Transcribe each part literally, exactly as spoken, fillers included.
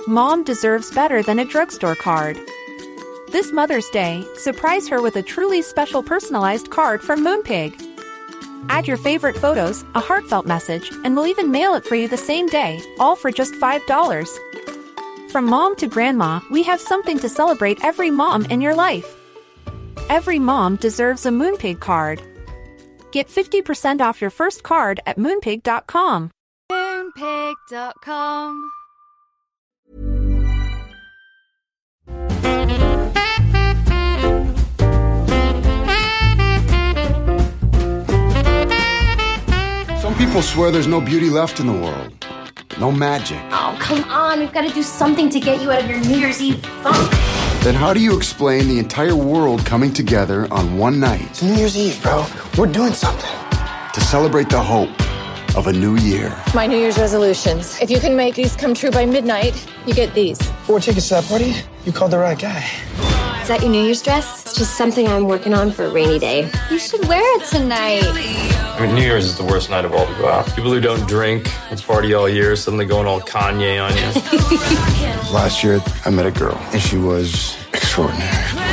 Mom deserves better than a drugstore card. This Mother's Day, surprise her with a truly special personalized card from Moonpig. Add your favorite photos, a heartfelt message, and we'll even mail it for you the same day, all for just five dollars. From mom to grandma, we have something to celebrate every mom in your life. Every mom deserves a Moonpig card. Get fifty percent off your first card at moonpig dot com. moonpig dot com. Some people swear there's no beauty left in the world. No magic. Oh, come on. We've got to do something to get you out of your New Year's Eve funk. Then how do you explain the entire world coming together on one night? It's New Year's Eve, bro. We're doing something. To celebrate the hope of a new year. My New Year's resolutions. If you can make these come true by midnight, you get these. Four tickets to that party? You called the right guy. Is that your New Year's dress? It's just something I'm working on for a rainy day. You should wear it tonight. I mean, New Year's is the worst night of all to go out. People who don't drink, let's party all year, suddenly going all Kanye on you. Last year, I met a girl, and she was extraordinary.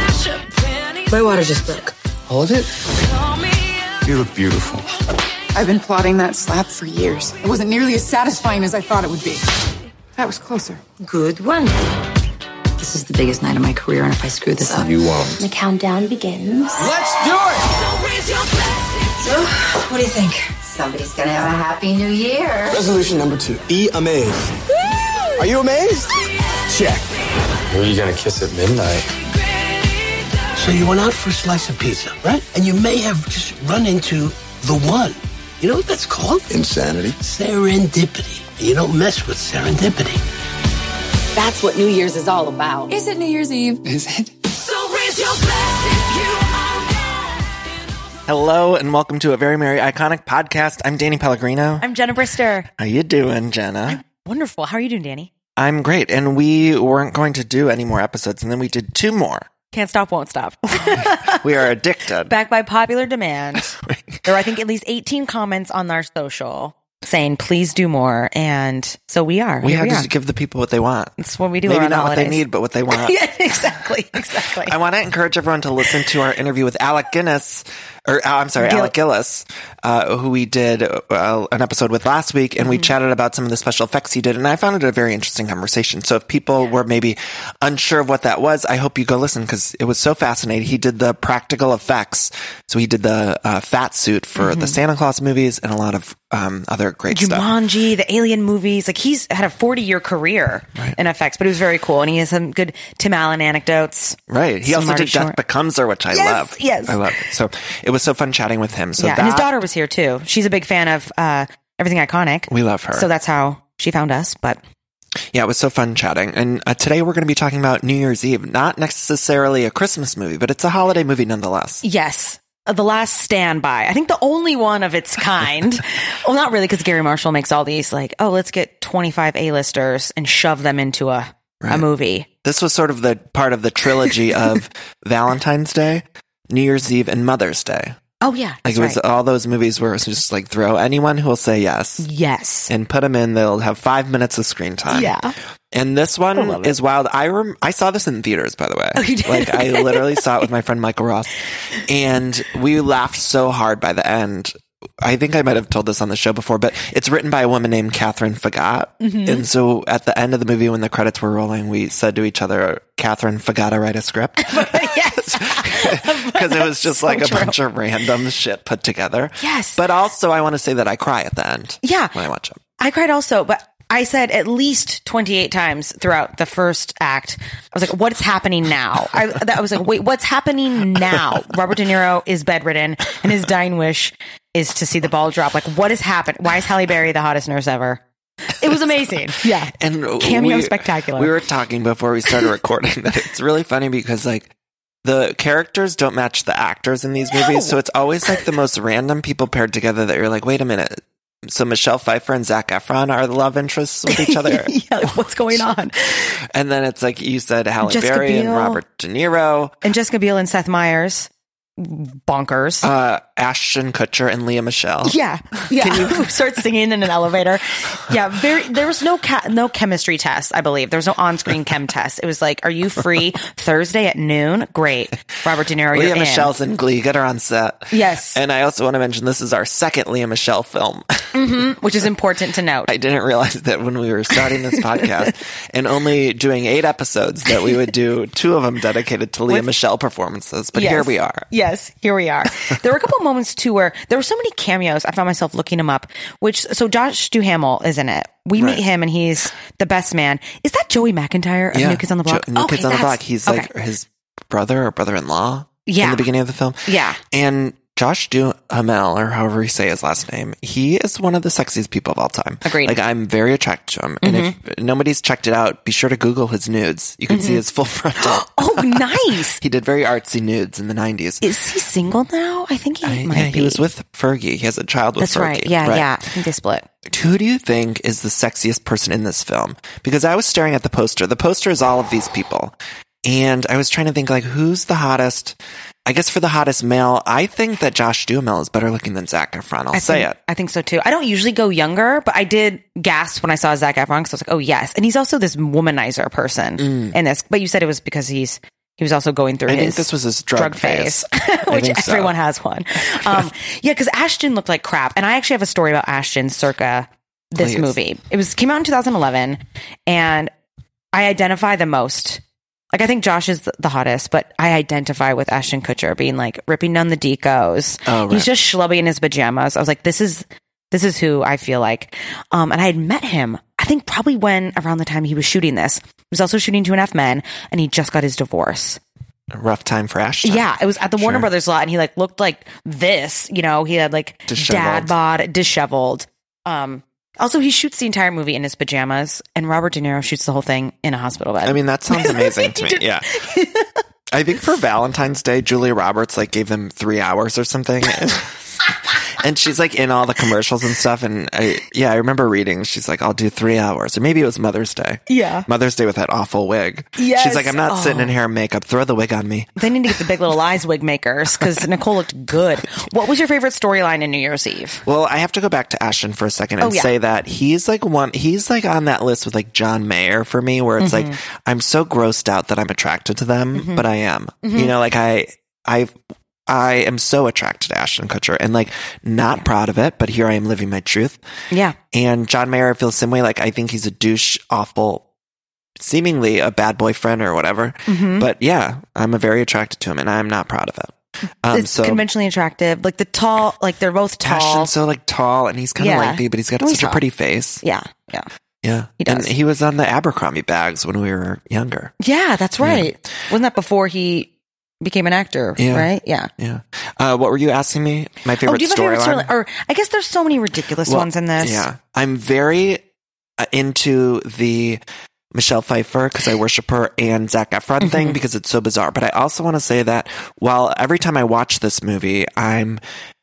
My water just broke. Hold it. You look beautiful. I've been plotting that slap for years. It wasn't nearly as satisfying as I thought it would be. That was closer. Good one. This is the biggest night of my career, and if I screw this up... You won't. The countdown begins. Let's do it! So, what do you think? Somebody's gonna have a happy new year. Resolution number two. Be amazed. Are you amazed? Check. Who are you gonna kiss at midnight? So you went out for a slice of pizza, right? And you may have just run into the one. You know what that's called? Insanity. Serendipity. And you don't mess with serendipity. That's what New Year's is all about. Is it New Year's Eve? Is it? So raise your glass if you are. Hello and welcome to a very merry iconic podcast. I'm Danny Pellegrino. I'm Jenna Brister. How you doing, Jenna? I'm wonderful. How are you doing, Danny? I'm great. And we weren't going to do any more episodes, and then we did two more. Can't stop, won't stop. We are addicted. Back by popular demand. There were, I think, at least eighteen comments on our social saying, please do more. And so we are. We Here have we to are. give the people what they want. That's what we do. Maybe around not what they holidays. need, but what they want. Yeah, exactly. Exactly. I want to encourage everyone to listen to our interview with Alec Guinness, or uh, I'm sorry, Gil- Alec Gillis, uh, who we did uh, an episode with last week, and mm-hmm. we chatted about some of the special effects he did, and I found it a very interesting conversation. So if people were maybe unsure of what that was, I hope you go listen because it was so fascinating. He did the practical effects, so he did the uh, fat suit for mm-hmm. the Santa Claus movies and a lot of um, other great Jumanji, stuff. Jumanji, the Alien movies. Like he's had a forty-year career right. in effects, but it was very cool, and he has some good Tim Allen anecdotes. Right. He also Marty did Death Short. Becomes Her, which I yes, love. Yes, I love it. So it was so fun chatting with him. So yeah, that, and his daughter was here too. She's a big fan of uh, Everything Iconic. We love her. So that's how she found us. But yeah, it was so fun chatting. And uh, today we're going to be talking about New Year's Eve. Not necessarily a Christmas movie, but it's a holiday movie nonetheless. Yes. Uh, The Last Standby. I think the only one of its kind. Well, not really, because Gary Marshall makes all these like, oh, let's get twenty-five A-listers and shove them into a, right. a movie. This was sort of the part of the trilogy of Valentine's Day, New Year's Eve, and Mother's Day. Oh, yeah. Like it was right. all those movies where it was just like throw anyone who will say yes. Yes. And put them in. They'll have five minutes of screen time. Yeah. And this one is wild. I rem- I saw this in theaters, by the way. Oh, you did? Like I literally saw it with my friend Michael Ross. And we laughed so hard by the end. I think I might have told this on the show before, but it's written by a woman named Catherine Fagot. Mm-hmm. And so at the end of the movie, when the credits were rolling, we said to each other, Catherine Fagot, write a script. Yes. Because it was just so like a true. bunch of random shit put together. Yes. But also I want to say that I cry at the end. Yeah. When I watch it. I cried also, but I said at least twenty-eight times throughout the first act, I was like, what's happening now? I, that, I was like, wait, what's happening now? Robert De Niro is bedridden and his dying wish is to see the ball drop. Like, what has happened? Why is Halle Berry the hottest nurse ever? It was amazing. Yeah. And cameo we, spectacular. We were talking before we started recording that it's really funny because like the characters don't match the actors in these movies. No. So it's always like the most random people paired together that you're like, wait a minute. So Michelle Pfeiffer and Zac Efron are the love interests with each other? Yeah, like, what's going on? And then it's like you said, Halle Jessica Berry Biel. and Robert De Niro. And Jessica Biel and Seth Meyers. bonkers. Uh, Ashton Kutcher and Leah Michele. Yeah, yeah. Can you start singing in an elevator? Yeah, very. There was no ca- no chemistry test. I believe there was no on-screen chem test. It was like, are you free Thursday at noon? Great, Robert De Niro. Leah you're Michelle's in. in Glee. Get her on set. Yes. And I also want to mention this is our second Leah Michele film, mm-hmm, which is important to note. I didn't realize that when we were starting this podcast and only doing eight episodes that we would do two of them dedicated to Leah With- Michele performances. But Yes. here we are. Yes, here we are. There were a couple of moments too where there were so many cameos. I found myself looking them up. Which so Josh Duhamel is in it. We Right. meet him and he's the best man. Is that Joey McIntyre of Yeah. New Kids on the Block? Jo- New Okay, Kids on the that's- Block. He's okay. like his brother or brother-in-law Yeah. in the beginning of the film. Yeah. And Josh Duhamel, or however you say his last name, he is one of the sexiest people of all time. Agreed. Like, I'm very attracted to him. And if nobody's checked it out, be sure to Google his nudes. You can Mm-hmm. see his full frontal. Oh, nice. He did very artsy nudes in the nineties. Is he single now? I think he I- might yeah, be. he was with Fergie. He has a child with That's Fergie. right. Yeah, yeah. I think they split. Who do you think is the sexiest person in this film? Because I was staring at the poster. The poster is all of these people. And I was trying to think, like, who's the hottest? I guess for the hottest male, I think that Josh Duhamel is better looking than Zac Efron. I'll I say think, it. I think so too. I don't usually go younger, but I did gasp when I saw Zac Efron because I was like, oh yes. And he's also this womanizer person in this. But you said it was because he's he was also going through Mm. I his think this was his drug, phase, I which think so. everyone has one. Um, yeah, because Ashton looked like crap. And I actually have a story about Ashton circa this Please. movie. It was came out in two thousand eleven, and I identify the most. Like, I think Josh is the hottest, but I identify with Ashton Kutcher being like ripping down the decos. Oh, right. He's just schlubby in his pajamas. I was like, this is, this is who I feel like. Um, and I had met him, I think probably when around the time he was shooting this. He was also shooting Two and a Half Men, and he just got his divorce. A rough time for Ashton. Yeah, it was at the Warner Sure. Brothers lot, and he like looked like this, you know, he had like Disheveled. dad bod, disheveled. Um, Also, he shoots the entire movie in his pajamas, and Robert De Niro shoots the whole thing in a hospital bed. I mean, that sounds amazing to me. Yeah. I think for Valentine's Day, Julia Roberts like gave them three hours or something. And she's like in all the commercials and stuff. And I, yeah, I remember reading, she's like, I'll do three hours. Or maybe it was Mother's Day. Yeah. Mother's Day with that awful wig. Yes. She's like, I'm not Oh. sitting in hair and makeup. Throw the wig on me. They need to get the Big Little Lies wig makers because Nicole looked good. What was your favorite storyline in New Year's Eve? Well, I have to go back to Ashton for a second and Oh, yeah. say that he's like one, he's like on that list with like John Mayer for me, where it's Mm-hmm. like, I'm so grossed out that I'm attracted to them, but I am, you know, like I, I, I am so attracted to Ashton Kutcher and like not proud of it, but here I am living my truth. Yeah. And John Mayer feels the same way. Like, I think he's a douche, awful, seemingly a bad boyfriend or whatever. Mm-hmm. But yeah, I'm a very attracted to him and I'm not proud of it. Um, It's so conventionally attractive. Like the tall, like they're both tall. Ashton's so like tall and he's kind of Yeah. lengthy, but he's got Oh, he's such a tall. pretty face. Yeah. Yeah. Yeah. He does. And he was on the Abercrombie bags when we were younger. Yeah, that's right. Wasn't that before he became an actor? Yeah. Right? Yeah. Yeah. Uh, what were you asking me? My Oh, favorite do you have a favorite storyline? storyline? Or I guess there's so many ridiculous Well, ones in this. Yeah. I'm very uh, into the Michelle Pfeiffer because I worship her and Zac Efron Mm-hmm. thing because it's so bizarre. But I also want to say that while every time I watch this movie, I'm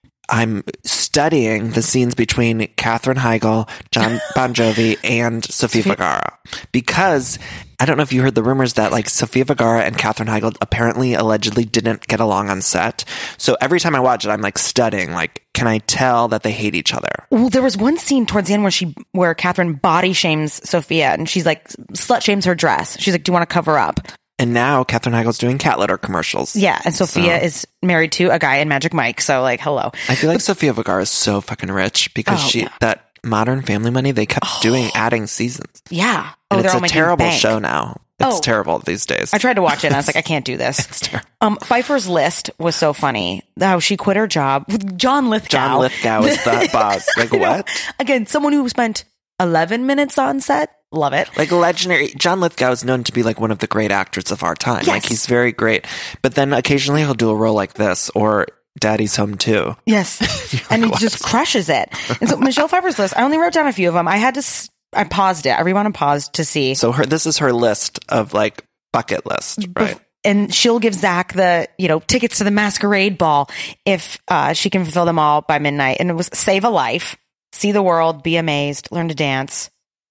I'm studying the scenes between Katherine Heigl, John Bon Jovi, and Sofia Vergara. Because I don't know if you heard the rumors that like Sofia Vergara and Katherine Heigl apparently allegedly didn't get along on set. So every time I watch it, I'm like studying, like, can I tell that they hate each other? Well, there was one scene towards the end where she, where Catherine body shames Sophia, and she's like slut shames her dress. She's like, "Do you want to cover up?" And now Katherine Heigl's doing cat litter commercials. Yeah, and Sophia So- is married to a guy in Magic Mike. So like, hello. I feel like Sofia Vergara is so fucking rich because Oh, she yeah. that Modern Family Money they kept doing adding seasons. Yeah. And Oh, it's they're all a making terrible bank. show now. It's Oh. terrible these days. I tried to watch it and I was like, I can't do this. Um, Pfeiffer's List was so funny. How she quit her job with John Lithgow. John Lithgow is the boss. Like, I know. what? Again, someone who spent eleven minutes on set. Love it. Like legendary. John Lithgow is known to be like one of the great actors of our time. Yes. Like he's very great. But then occasionally he'll do a role like this or Daddy's Home Too. Yes. And he just crushes it. And so Michelle Pfeiffer's List, I only wrote down a few of them. I had to, s- I paused it. I rewound and paused to see. So her, this is her list of like bucket list, right? And she'll give Zach the, you know, tickets to the masquerade ball if uh, she can fulfill them all by midnight. And it was save a life, see the world, be amazed, learn to dance.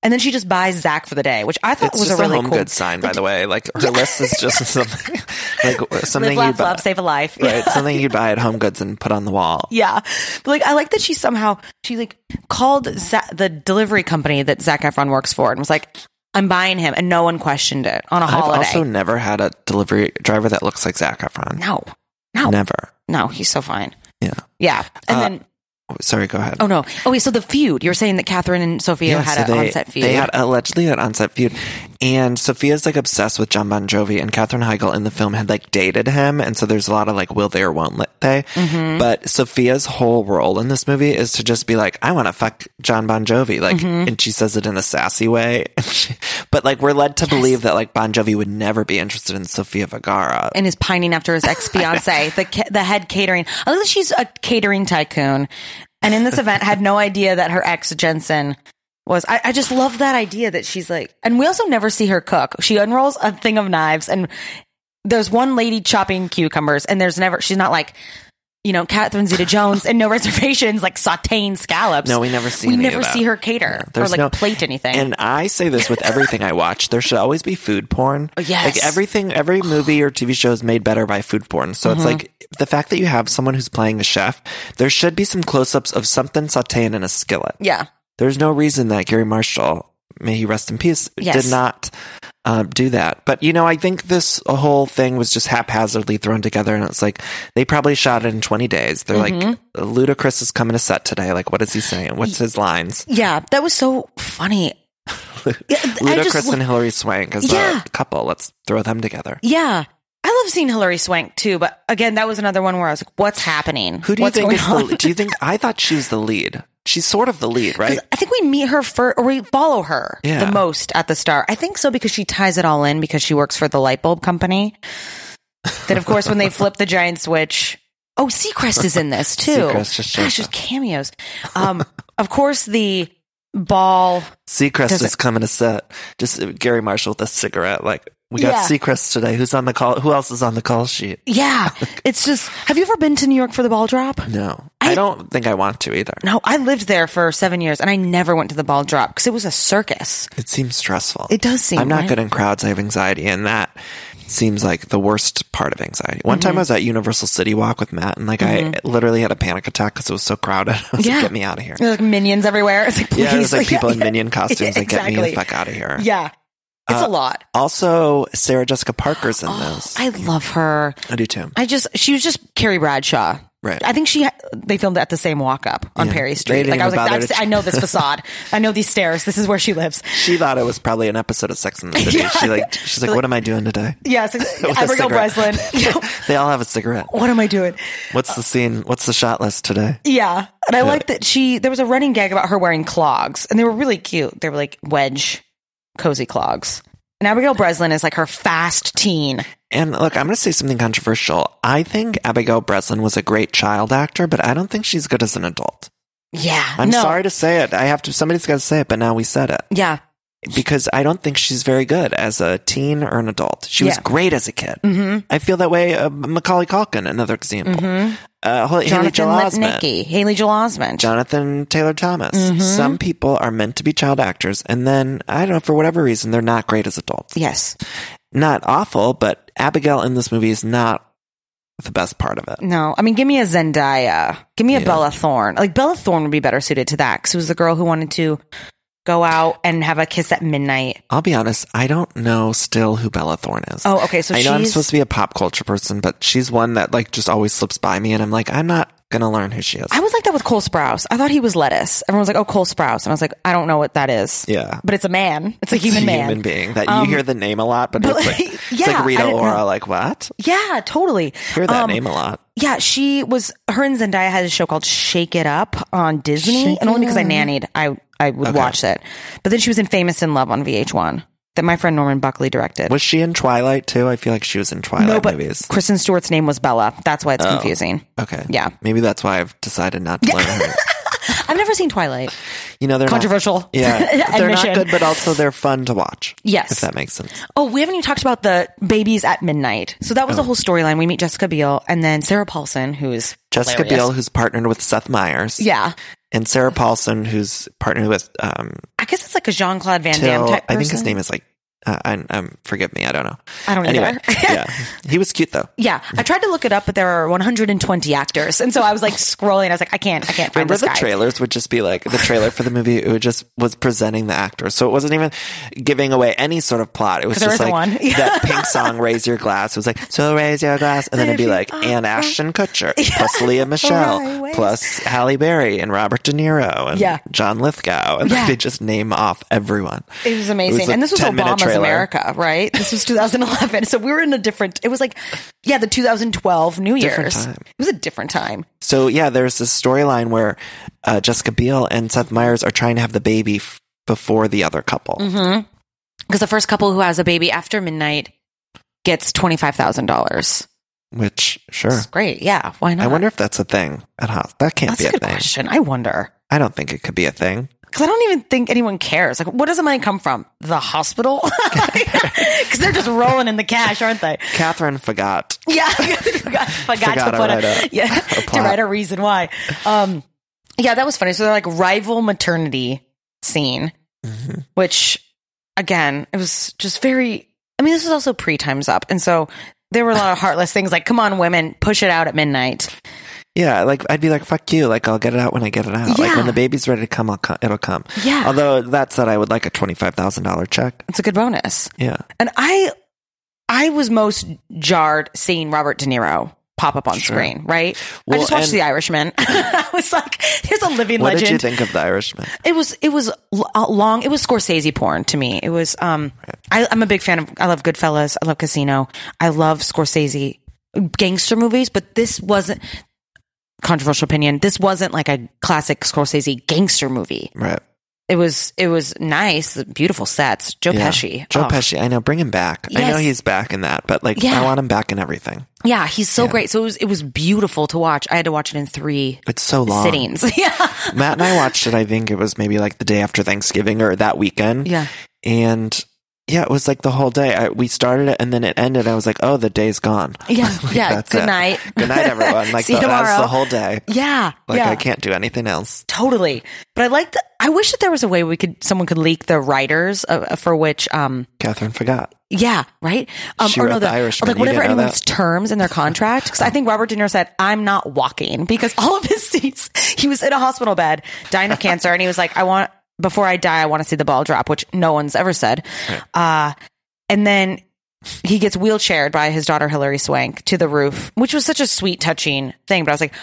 And then she just buys Zach for the day, which I thought It's was just a really home cool goods sign, by the way. Like her list is just something like something Live, you laugh, buy, love, save a life. right? Something you'd buy at Home Goods and put on the wall. Yeah. But like, I like that she somehow, she like called Za- the delivery company that Zac Efron works for and was like, I'm buying him. And no one questioned it on a holiday. I've also never had a delivery driver that looks like Zac Efron. No. No. Never. No, he's so fine. Yeah. Yeah. And Uh, then, Sorry, go ahead. oh no. Oh wait, so the feud. You were saying that Catherine and Sophia Yeah, had so an they, on-set feud. They had allegedly an on-set feud. And Sophia's like obsessed with John Bon Jovi, and Katherine Heigl in the film had like dated him. And so there's a lot of like, will they or won't they? Mhm. But Sophia's whole role in this movie is to just be like, I want to fuck John Bon Jovi. Like, Mhm. and she says it in a sassy way. But like, we're led to believe that like Bon Jovi would never be interested in Sofia Vergara. and is pining after his ex-fiance, the ca- the head catering. I think she's a catering tycoon. And in this event, had no idea that her ex Jensen was. I, I just love that idea that she's like. And we also never see her cook. She unrolls a thing of knives, and there's one lady chopping cucumbers, and there's never. She's not like, you know, Catherine Zeta-Jones and No Reservations, like sauteing scallops. No, we never see We any never of that. see her cater or There's like no- plate anything. And I say this with everything I watch. There should always be food porn. Oh, yes. Like everything, every movie or T V show is made better by food porn. So it's Mhm. like the fact that you have someone who's playing a chef, there should be some close-ups of something sauteing in a skillet. yeah. There's no reason that Gary Marshall, may he rest in peace, Yes. did not uh, do that. But, you know, I think this whole thing was just haphazardly thrown together, and it's like they probably shot it in twenty days. They're Mhm. like, Ludacris is coming to set today. Like, what is he saying? What's his lines? Yeah. That was so funny. Yeah, I Ludacris just- and Hilary Swank as Yeah. a couple. Let's throw them together. Yeah. I love seeing Hilary Swank too, but again, that was another one where I was like, what's happening? Who do you What's think going is on? the? Do you think I thought she was the lead? She's sort of the lead, right? I think we meet her first, or we follow her Yeah. the most at the start. I think so because she ties it all in because she works for the light bulb company. That, of course, when they flip the giant switch. Oh, Seacrest is in this too. Seacrest just shows Gosh, just cameos. Um, of course, the ball. Seacrest Does is it- coming to set. Just uh, Gary Marshall with a cigarette. Like, we got Yeah. Seacrest today. Who's on the call? Who else is on the call sheet? Yeah, it's just. Have you ever been to New York for the ball drop? No, I, don't think I want to either. No, I lived there for seven years and I never went to the ball drop because it was a circus. It seems stressful. It does seem. I'm not right? good in crowds. I have anxiety, and that seems like the worst part of anxiety. One time Mhm. I was at Universal City Walk with Matt, and like Mhm. I literally had a panic attack because it was so crowded. I was Yeah. like, get me out of here. There's like minions everywhere. It's like, please. Yeah, there's like people in yeah. minion costumes. Like, get me the Exactly. fuck out of here. Yeah. It's Uh, a lot. Also, Sarah Jessica Parker's in this. I love her. I do too. I just, she was just Carrie Bradshaw. Right. I think she, ha- they filmed at the same walk up on Yeah. Perry They Street. didn't Like I was even like, bother that's, to- I know this facade. I know these stairs. This is where she lives. She thought it was probably an episode of Sex and the City. Yeah. She like, she's like, Like- what am I doing today? Yes. With a Abigail cigarette. Breslin. Yeah. They all have a cigarette. What am I doing? What's the scene? What's the shot list today? Yeah. And I Yeah. like that she, there was a running gag about her wearing clogs and they were really cute. They were like wedge, cozy clogs. And Abigail Breslin is like her fast teen. And look, I'm going to say something controversial. I think Abigail Breslin was a great child actor, but I don't think she's good as an adult. Yeah. I'm no. sorry to say it. I have to, somebody's got to say it, but now we said it. Yeah. Because I don't think she's very good as a teen or an adult. She was Yeah. great as a kid. Mm-hmm. I feel that way. Uh, Macaulay Culkin, another example. Mm-hmm. Uh, Haley Jonathan Joel Osment. Lipnicki, Haley Joel Osment. Jonathan Taylor Thomas. Mhm. Some people are meant to be child actors, and then, I don't know, for whatever reason, they're not great as adults. Yes. Not awful, but Abigail in this movie is not the best part of it. No, I mean, give me a Zendaya. Give me a Yeah. Bella Thorne. Like, Bella Thorne would be better suited to that because it was the girl who wanted to go out and have a kiss at midnight. I'll be honest, I don't know still who Bella Thorne is. Oh, okay. So I know I'm she's- supposed to be a pop culture person, but she's one that like just always slips by me, and I'm like, I'm not gonna learn who she is. I was like that with Cole Sprouse. I thought he was lettuce. Everyone was like, oh, Cole Sprouse. And I was like, I don't know what that is. Yeah. But it's a man. It's a human It's a man. human being that Um, you hear the name a lot, but, but it's like, like, it's yeah, like Rita I didn't Ora. know. Like what? Yeah, totally. Hear that Um, name a lot. Yeah, she was, her and Zendaya had a show called Shake It Up on Disney. Shake and only It because I Up. nannied, I, I would Okay. watch it. But then she was in Famous in Love on V H one that my friend Norman Buckley directed. Was she in Twilight too? I feel like she was in Twilight no, but movies. Kristen Stewart's name was Bella. That's why it's Oh. confusing. Okay. Yeah. Maybe that's why I've decided not to learn her. I've never seen Twilight. You know, they're Controversial. Not, yeah, they're not Admission. good, but also they're fun to watch. Yes. if that makes sense. Oh, we haven't even talked about the babies at midnight. So that was Oh. the whole storyline. We meet Jessica Biel and then Sarah Paulson, who is Jessica hilarious. Biel, who's partnered with Seth Meyers. Yeah. and Sarah Paulson, who's partnered with um, I guess it's like a Jean-Claude Van Till, Damme type person. I think his name is like. Uh, I, um, forgive me, I don't know. I don't anyway, either. Yeah, he was cute though. Yeah, I tried to look it up, but there are one hundred twenty actors, and so I was like scrolling. I was like, I can't, I can't find Remember this the guy. trailers would just be like the trailer for the movie. It would just was presenting the actors, so it wasn't even giving away any sort of plot. It was There just isn't like one. Yeah. that Pink song "Raise Your Glass." It was like so raise your glass, and then it'd be like Anne Ashton Kutcher plus Leah Michelle Right, plus Halle Berry and Robert De Niro and Yeah. John Lithgow, and Yeah. they just name off everyone. It was amazing. It was a and this was ten-minute Obama's trailer. America, right? This was two thousand eleven. So we were in a different, it was like, yeah, the two thousand twelve New Different Year's. time. It was a different time. So yeah, there's this storyline where uh, Jessica Biel and Seth Meyers are trying to have the baby f- before the other couple. Mm-hmm. Because the first couple who has a baby after midnight gets twenty-five thousand dollars. Which, sure. It's great. Yeah. Why not? I wonder if that's a thing at Haas. That can't That's be a a, good thing. question. I wonder. I don't think it could be a thing. Because I don't even think anyone cares. Like, what does the money come from? The hospital? Because they're just rolling in the cash, aren't they? Catherine forgot. Yeah, forgot, forgot, Forgot to to put write a, a- yeah a to plot. write a reason why. Um, yeah, that was funny. So they're like rival maternity scene, Mm-hmm. which again, it was just very. I mean, this was also pre Times Up, and so there were a lot of heartless things like, "Come on, women, push it out at midnight." Yeah, like I'd be like, "Fuck you!" Like I'll get it out when I get it out. Like Yeah. when the baby's ready to come, I'll come it'll come. Yeah. Although that said, I would like a twenty five thousand dollar check. It's a good bonus. Yeah. And I, I was most jarred seeing Robert De Niro pop up on Sure. screen. Right? Well, I just watched and- The Irishman. I was like, "Here's a living What legend." did you think of The Irishman? It was it was l- uh, long. It was Scorsese porn to me. It was. Um, I, I'm a big fan of. I love Goodfellas. I love Casino. I love Scorsese gangster movies. But this wasn't. Controversial opinion. This wasn't like a classic Scorsese gangster movie. Right. It was. It was nice. Beautiful sets. Joe Yeah. Pesci. Joe Oh. Pesci. I know. Bring him back. I know Yes. he's back in that, but like Yeah. I want him back in everything. Yeah, he's so Yeah. great. So it was. It was beautiful to watch. I had to watch it in three It's so long. sittings. Yeah. Matt and I watched it. I think it was maybe like the day after Thanksgiving or that weekend. Yeah. And yeah, it was like the whole day. I, we started it and then it ended. I was like, oh, the day's gone. Yeah. Like, Yeah. that's Good it. night. Good night, everyone. Like See you the, that's tomorrow. the whole day. Yeah. Like yeah. I can't do anything else. Totally. But I like the, I wish that there was a way we could, someone could leak the writers uh, for which, um, Catherine forgot. yeah, right? Um, She or wrote no, The the, Irishman. like You whatever didn't know anyone's that? terms in their contract. Because I think Robert De Niro said, I'm not walking because all of his seats, he was in a hospital bed dying of cancer. And he was like, I want, before I die, I want to see the ball drop, which no one's ever said. Uh, and then he gets wheelchaired by his daughter, Hilary Swank, to the roof, which was such a sweet, touching thing. But I was like,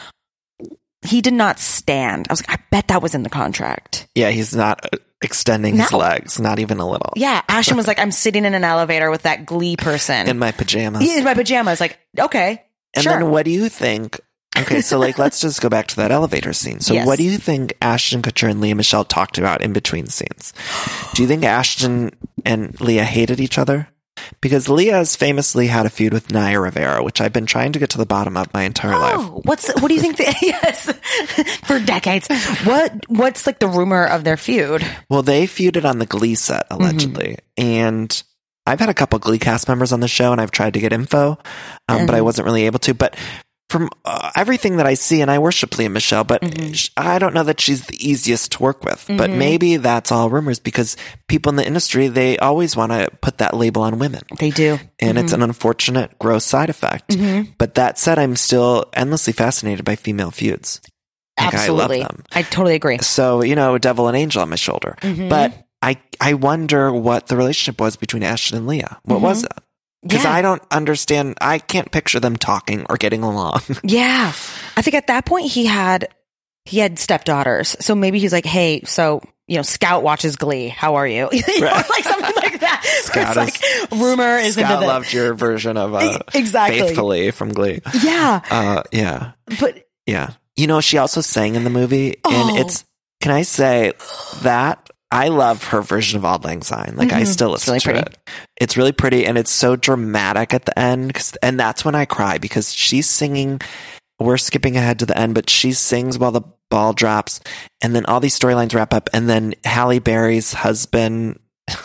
he did not stand. I was like, I bet that was in the contract. Yeah, he's not uh, extending his No. legs, not even a little. Yeah. Ashton was like, I'm sitting in an elevator with that Glee person. In my pajamas. Yeah, in my pajamas. Like, okay. And sure. then what do you think? Okay, so like let's just go back to that elevator scene. So Yes. what do you think Ashton Kutcher and Leah Michelle talked about in between scenes? Do you think Ashton and Leah hated each other? Because Leah has famously had a feud with Naya Rivera, which I've been trying to get to the bottom of my entire life. Oh, what's what do you think? The, yes, for decades. What what's like the rumor of their feud? Well, they feuded on the Glee set, allegedly. And I've had a couple Glee cast members on the show, and I've tried to get info, um, but I wasn't really able to. But from uh, everything that I see, and I worship Leah Michelle, but sh- I don't know that she's the easiest to work with. But maybe that's all rumors because people in the industry, they always want to put that label on women. They do, And it's an unfortunate, gross side effect. But that said, I'm still endlessly fascinated by female feuds. Like, absolutely. I love them. I totally agree. So, you know, devil and angel on my shoulder. But I, I wonder what the relationship was between Ashton and Leah. What was it? Because Yeah. I don't understand. I can't picture them talking or getting along. Yeah, I think at that point he had he had stepdaughters, so maybe he's like, hey, so you know, Scout watches Glee. How are you? You know, Right. like something like that. Where Scout it's like rumor is into Scott the loved your version of uh, Exactly. Faithfully from Glee. yeah, Uh, yeah. but Yeah. You know, she also sang in the movie, and Oh. it's, can I say that I love her version of Auld Lang Syne. Like, I still listen really to pretty. it. It's really pretty, and it's so dramatic at the end. 'cause- and that's when I cry because she's singing. We're skipping ahead to the end, but she sings while the ball drops, and then all these storylines wrap up, and then Halle Berry's husband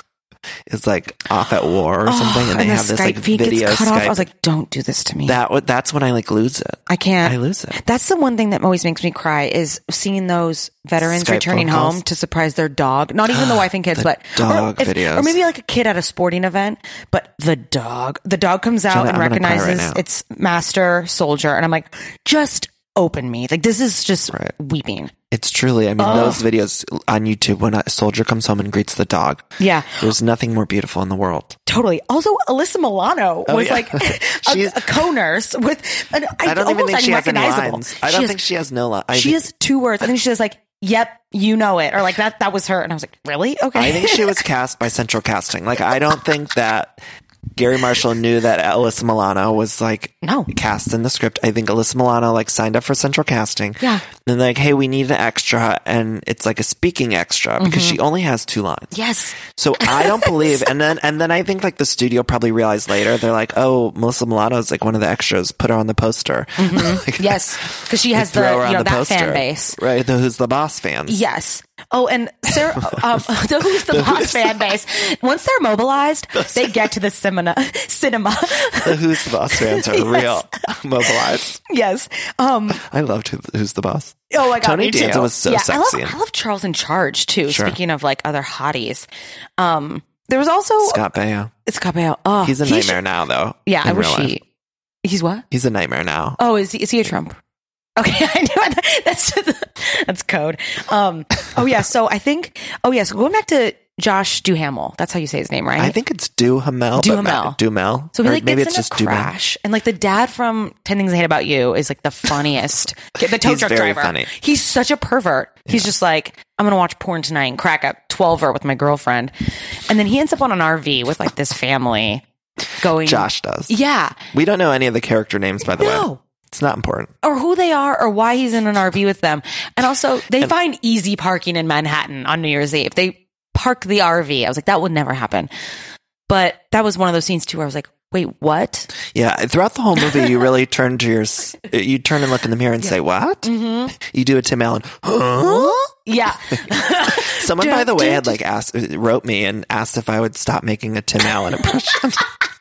is like off at war or Oh, something, and and they the have this like Skype feed gets video cut off. Skype. I was like, don't do this to me. that w- that's when I like lose it. I can't. I lose it. That's the one thing that always makes me cry is seeing those veterans Skype returning phone calls. home to surprise their dog. Not even the wife and kids, The but dog or, if- videos. or maybe like a kid at a sporting event. But the dog, the dog comes out Jenna, and I'm gonna cry right recognizes now. its master soldier, and I'm like, just open me. Like this is just Right. weeping. It's truly, I mean, Oh. those videos on YouTube when a soldier comes home and greets the dog. Yeah. There's nothing more beautiful in the world. Totally. Also, Alyssa Milano Oh, was yeah. like a, She's- a co-nurse with. An, I don't even almost think she has any unrecognizable. lines. I She don't has- think she has no lines. She has two words. I think she says like, "Yep, you know it," or like that. That was her, and I was like, "Really? Okay." I think she was cast by Central Casting. Like, I don't think that Gary Marshall knew that Alyssa Milano was like no. cast in the script. I think Alyssa Milano like signed up for Central Casting. Yeah. And like, hey, we need an extra, and it's like a speaking extra because Mhm. she only has two lines. Yes. So I don't believe, and then and then I think like the studio probably realized later, they're like, oh, Melissa Milano is like one of the extras. Put her on the poster. Mhm. Yes, because she has the Throw her on you know the that poster. fan base. Right? The Who's the Boss fans. Yes. Oh, and Sarah, um, the Who's the The Boss Who's fan base. Once they're mobilized, they get to the cinema. Cinema. The Who's the Boss fans are Yes. real mobilized. Yes. Um. I loved Who, Who's the Boss. Oh my god, Tony me too. Danza was so yeah, sexy. I love, I love Charles in Charge too. Sure. Speaking of like other hotties, um, there was also Scott Baio. It's Scott Baio. Oh, He's a he nightmare should- now, though. Yeah, I in wish real life. he. He's what? He's a nightmare now. Oh, is he? Is he a Trump? Okay, I knew it. That's that's code. Um. Oh yeah. So I think. Oh yeah. So going back to Josh Duhamel. That's how you say his name, right? I think it's Duhamel. Duhamel. But Duhamel. So he Or like maybe gets it's in just a Duhamel. crash, and like the dad from Ten Things I Hate About You is like the funniest. The tow He's truck very driver. funny. He's such a pervert. He's just like, I'm gonna watch porn tonight and crack a twelver with my girlfriend, and then he ends up on an R V with like this family going. Josh does. Yeah. We don't know any of the character names, by the No. way. It's not important. Or who they are, or why he's in an R V with them, and also they find easy parking in Manhattan on New Year's Eve. They park the R V. I was like, that would never happen. But that was one of those scenes too, where I was like, wait, what? Yeah, throughout the whole movie, you really turn to your, s- you turn and look in the mirror and say, "What?" Mm-hmm. You do a Tim Allen. Huh? Yeah. Someone, by the way, had like asked, wrote me and asked if I would stop making a Tim Allen impression.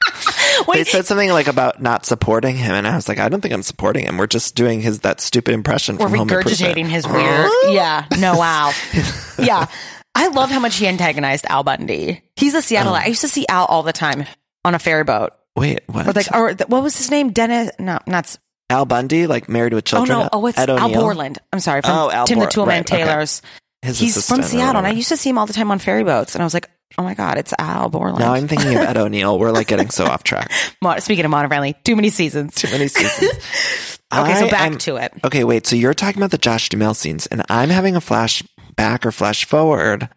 They said something like about not supporting him, and I was like, I don't think I'm supporting him. We're just doing his that stupid impression We're from Home regurgitating Improvement. his weird. Yeah. No, wow. Yeah. I love how much he antagonized Al Bundy. He's a Seattle. Oh. I used to see Al all the time on a ferry boat. Wait, what? Or like, or th- what was his name? Dennis? No, not. s- Al Bundy, like Married with Oh Children. no! Oh, it's Ed Al O'Neill? Borland. I'm sorry, from Oh, Al Tim Bor- the Toolman right, okay. Taylor's. His He's assistant from or Seattle, and I whatever. used to see him all the time on ferry boats. And I was like, oh my god, it's Al Borland. Now I'm thinking of Ed O'Neill. We're like getting so off track. Mo- Speaking of Modern Family, too many seasons. Too many seasons. Okay, so I back am- to it. Okay, wait. So you're talking about the Josh Duhamel scenes, and I'm having a flashback or flash forward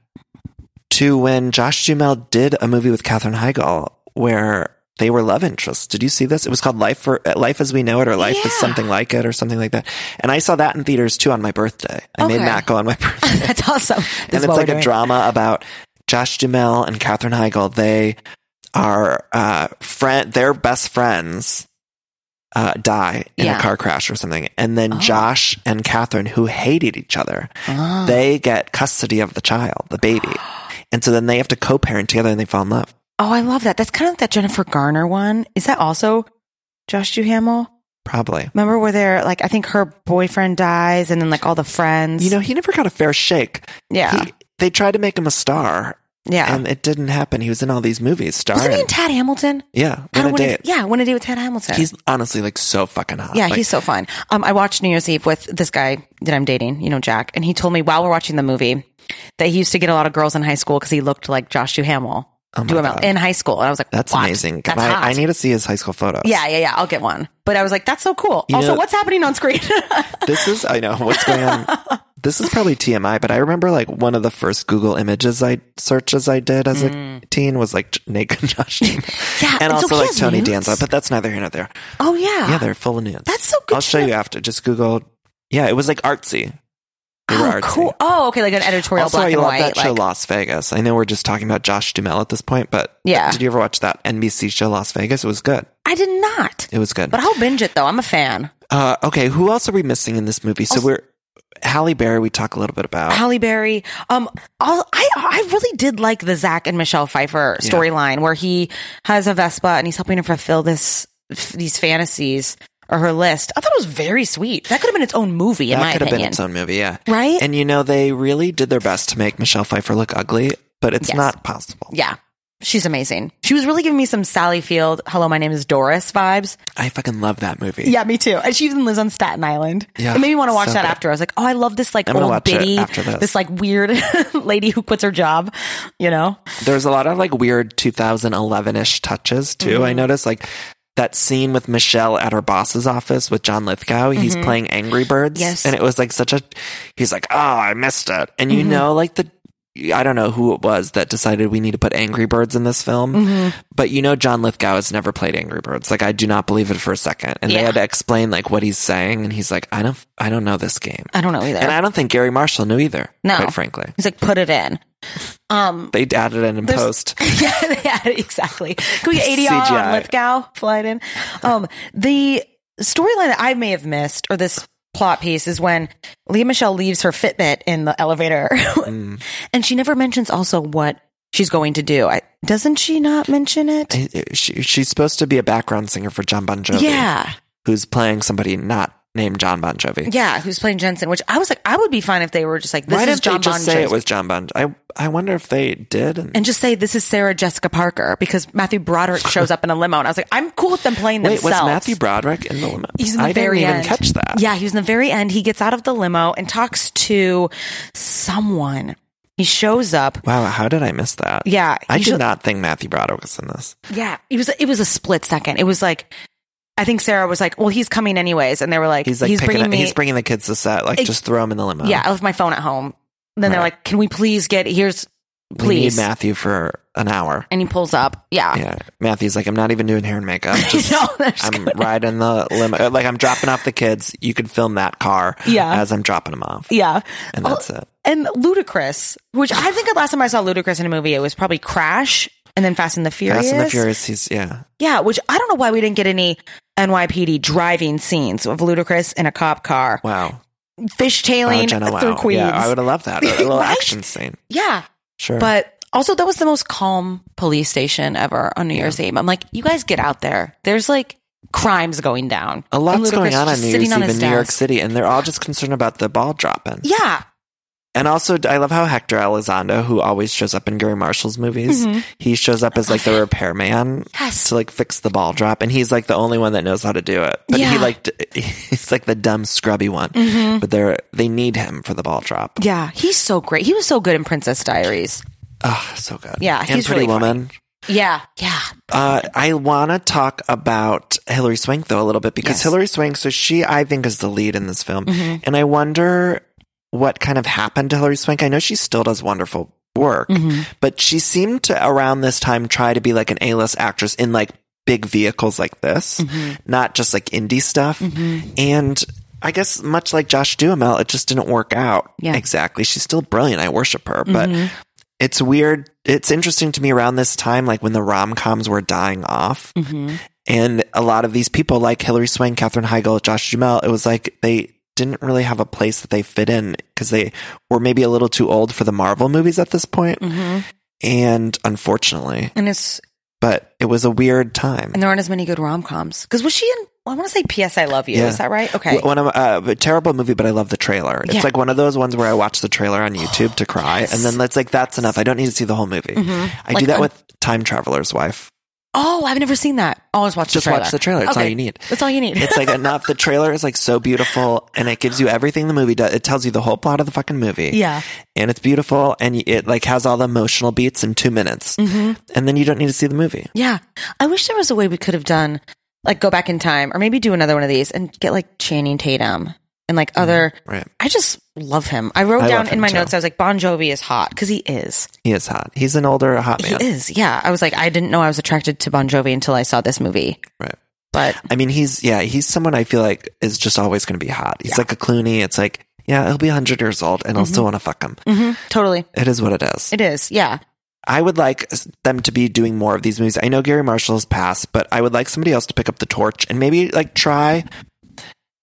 to when Josh Duhamel did a movie with Katherine Heigl where they were love interests. Did you see this? It was called Life for Life as We Know It, or Life is Yeah. Something Like It, or something like that. And I saw that in theaters too on my birthday. I made Okay. Matt go on my birthday. That's awesome. This And is it's what like we're a doing. drama about Josh Duhamel and Katherine Heigl. They are uh, friend. Their best friends uh, die in Yeah. a car crash or something, and then Oh. Josh and Katherine, who hated each other, Oh. they get custody of the child, the baby, and so then they have to co-parent together, and they fall in love. Oh, I love that. That's kind of like that Jennifer Garner one. Is that also Josh Duhamel? Probably. Remember where they're like, I think her boyfriend dies, and then like all the friends. You know, he never got a fair shake. Yeah. He, they tried to make him a star. Yeah. And it didn't happen. He was in all these movies starring. Wasn't he in Tad Hamilton? Yeah. How Win to a Win a- Date. yeah, Win a Date with Tad Hamilton. He's honestly like so fucking hot. Yeah, Like, he's so fine. Um, I watched New Year's Eve with this guy that I'm dating, you know, Jack, and he told me while we're watching the movie that he used to get a lot of girls in high school because he looked like Josh Duhamel. Oh my Duhamel God. in high school. And I was like, That's what? amazing. That's I, hot. I need to see his high school photos. Yeah, yeah, yeah. I'll get one. But I was like, that's so cool. You also, know- what's happening on screen? This is, I know what's going on. This is probably T M I, but I remember like one of the first Google images I searches I did as a teen was like j- naked Josh. Yeah, and and so also he like has Tony nudes? Danza, but that's neither here nor there. Oh, yeah. Yeah, they're full of nudes. That's so good I'll to show know. you after. Just Google. Yeah, it was like artsy. They were Oh, artsy. cool. Oh, okay. Like an editorial Also, black I and love white. that show like, Las Vegas. I know we're just talking about Josh Duhamel at this point, but Yeah. did you ever watch that N B C show Las Vegas? It was good. I did not. It was good. But I'll binge it, though. I'm a fan. Uh, okay, who else are we missing in this movie? So Also- we're Halle Berry, we talk a little bit about. Halle Berry. Um, all, I I really did like the Zach and Michelle Pfeiffer Yeah. storyline where he has a Vespa and he's helping her fulfill this these fantasies or her list. I thought it was very sweet. That could have been its own movie, in that my could have opinion. been its own movie, yeah. Right? And you know, they really did their best to make Michelle Pfeiffer look ugly, but it's Yes. not possible. Yeah. She's amazing. She was really giving me some Sally Field, hello, my name is Doris vibes. I fucking love that movie. Yeah, me too. And she even lives on Staten Island. Yeah, It made me want to watch so that good. after. I was like, oh, I love this like I'm gonna old watch it biddy, after this. like weird lady who quits her job, you know? There's a lot of like weird two thousand eleven-ish touches too. Mm-hmm. I noticed like that scene with Michelle at her boss's office with John Lithgow. He's Mhm. playing Angry Birds. Yes. And it was like such a, he's like, oh, I missed it. And you Mhm. know, like the, I don't know who it was that decided we need to put Angry Birds in this film, Mhm. but you know, John Lithgow has never played Angry Birds. Like, I do not believe it for a second. And they Yeah. had to explain like what he's saying. And he's like, I don't, I don't know this game. I don't know either. And I don't think Gary Marshall knew either. No. Quite frankly. He's like, put it in. Um, They added it in There's- post. yeah, yeah, exactly. Can we get A D R C G I. on Lithgow? Fly it in. Um, the storyline that I may have missed, or this plot piece, is when Leah Michelle leaves her Fitbit in the elevator, Mm. and she never mentions also what she's going to do. I, doesn't she not mention it? I- She, she's supposed to be a background singer for John Bon Jovi. Yeah. Who's playing somebody not named John Bon Jovi. Yeah, who's playing Jensen? Which I was like, I would be fine if they were just like, this Why is didn't John they just Bon say Jovi. it was John Bon? I I wonder if they did. And, and just say this is Sarah Jessica Parker, because Matthew Broderick shows up in a limo, and I was like, I'm cool with them playing wait, themselves. was Matthew Broderick in the limo? He's in the I very didn't even end. catch that. Yeah, he was in the very end. He gets out of the limo and talks to someone. He shows up. Wow, how did I miss that? Yeah, I he did sho- not think Matthew Broderick was in this. Yeah, it was. It was a split second. It was like, I think Sarah was like, "Well, he's coming anyways," and they were like, He's like "He's picking bringing up, me." he's bringing the kids to set. Like, Ex- just throw him in the limo. yeah, I left my phone at home. Then they're Right. like, "Can we please get here's we please?" need Matthew for an hour. And he pulls up. Yeah, Yeah, Matthew's like, I'm not even doing hair and makeup. Just, know, they're just I'm going- riding the limo. Like, I'm dropping off the kids. You could film that car Yeah. as I'm dropping them off. yeah. And that's it. And Ludacris, which I think the last time I saw Ludacris in a movie, it was probably Crash and then Fast and the Furious. Fast and the Furious, he's, yeah. Yeah, which I don't know why we didn't get any N Y P D driving scenes of Ludacris in a cop car, Wow. fishtailing Wow, Jenna, wow. through Queens. Yeah, I would have loved that. A little Right? action scene. Yeah. Sure. But also, that was the most calm police station ever on New Year's Eve. I'm like, you guys get out there. There's like crimes going down. a lot's And Ludacris going on on just New sitting Year's on Eve his in New York desk. City, and they're all just concerned about the ball dropping. Yeah. And also, I love how Hector Elizondo, who always shows up in Gary Marshall's movies, Mhm. he shows up as like the repairman Yes. to like fix the ball drop, and he's like the only one that knows how to do it. But Yeah. he like d- he's like the dumb scrubby one. Mhm. But they're they need him for the ball drop. Yeah. He's so great. He was so good in Princess Diaries. Oh, so good. Yeah, and he's Pretty really funny. Woman. Yeah. Yeah. Uh, I want to talk about Hilary Swank though a little bit because Yes. Hilary Swank, so she I think is the lead in this film, Mhm. and I wonder what kind of happened to Hilary Swank. I know she still does wonderful work, Mhm. but she seemed to around this time try to be like an A-list actress in like big vehicles like this, Mhm. not just like indie stuff. Mhm. And I guess much like Josh Duhamel, it just didn't work out Yeah. exactly. She's still brilliant. I worship her, but Mhm. it's weird. It's interesting to me around this time, like when the rom-coms were dying off. Mhm. And a lot of these people like Hilary Swank, Katherine Heigl, Josh Duhamel, it was like they didn't really have a place that they fit in because they were maybe a little too old for the Marvel movies at this point. Mhm. And unfortunately, And it's, but it was a weird time. and there aren't as many good rom coms. Because was she in, I want to say P S I Love You. Yeah. Is that right? Okay. W- One of uh, a terrible movie, but I love the trailer. It's Yeah. like one of those ones where I watch the trailer on YouTube to cry, and then it's like that's enough. I don't need to see the whole movie. Mhm. I Like do that un- with Time Traveler's Wife. Oh, I've never seen that. Always watch Just the trailer. watch the trailer. It's all Okay. you need. That's all you need. It's like enough. The trailer is like so beautiful, and it gives you everything the movie does. It tells you the whole plot of the fucking movie. Yeah. And it's beautiful, and it like has all the emotional beats in two minutes, Mhm. and then you don't need to see the movie. Yeah. I wish there was a way we could have done, like, go back in time or maybe do another one of these and get like Channing Tatum and like other. Right. I just love him. I wrote I down love in him my too. notes, I was like, Bon Jovi is hot because he is. He is hot. He's an older hot He man. is. Yeah. I was like, I didn't know I was attracted to Bon Jovi until I saw this movie. Right. But I mean, he's yeah, he's someone I feel like is just always going to be hot. He's like a Clooney. It's like yeah, he'll be a hundred years old, and I'll still want to fuck him. mhm, totally. It is what it is. It is. Yeah. I would like them to be doing more of these movies. I know Gary Marshall has passed, but I would like somebody else to pick up the torch and maybe like try.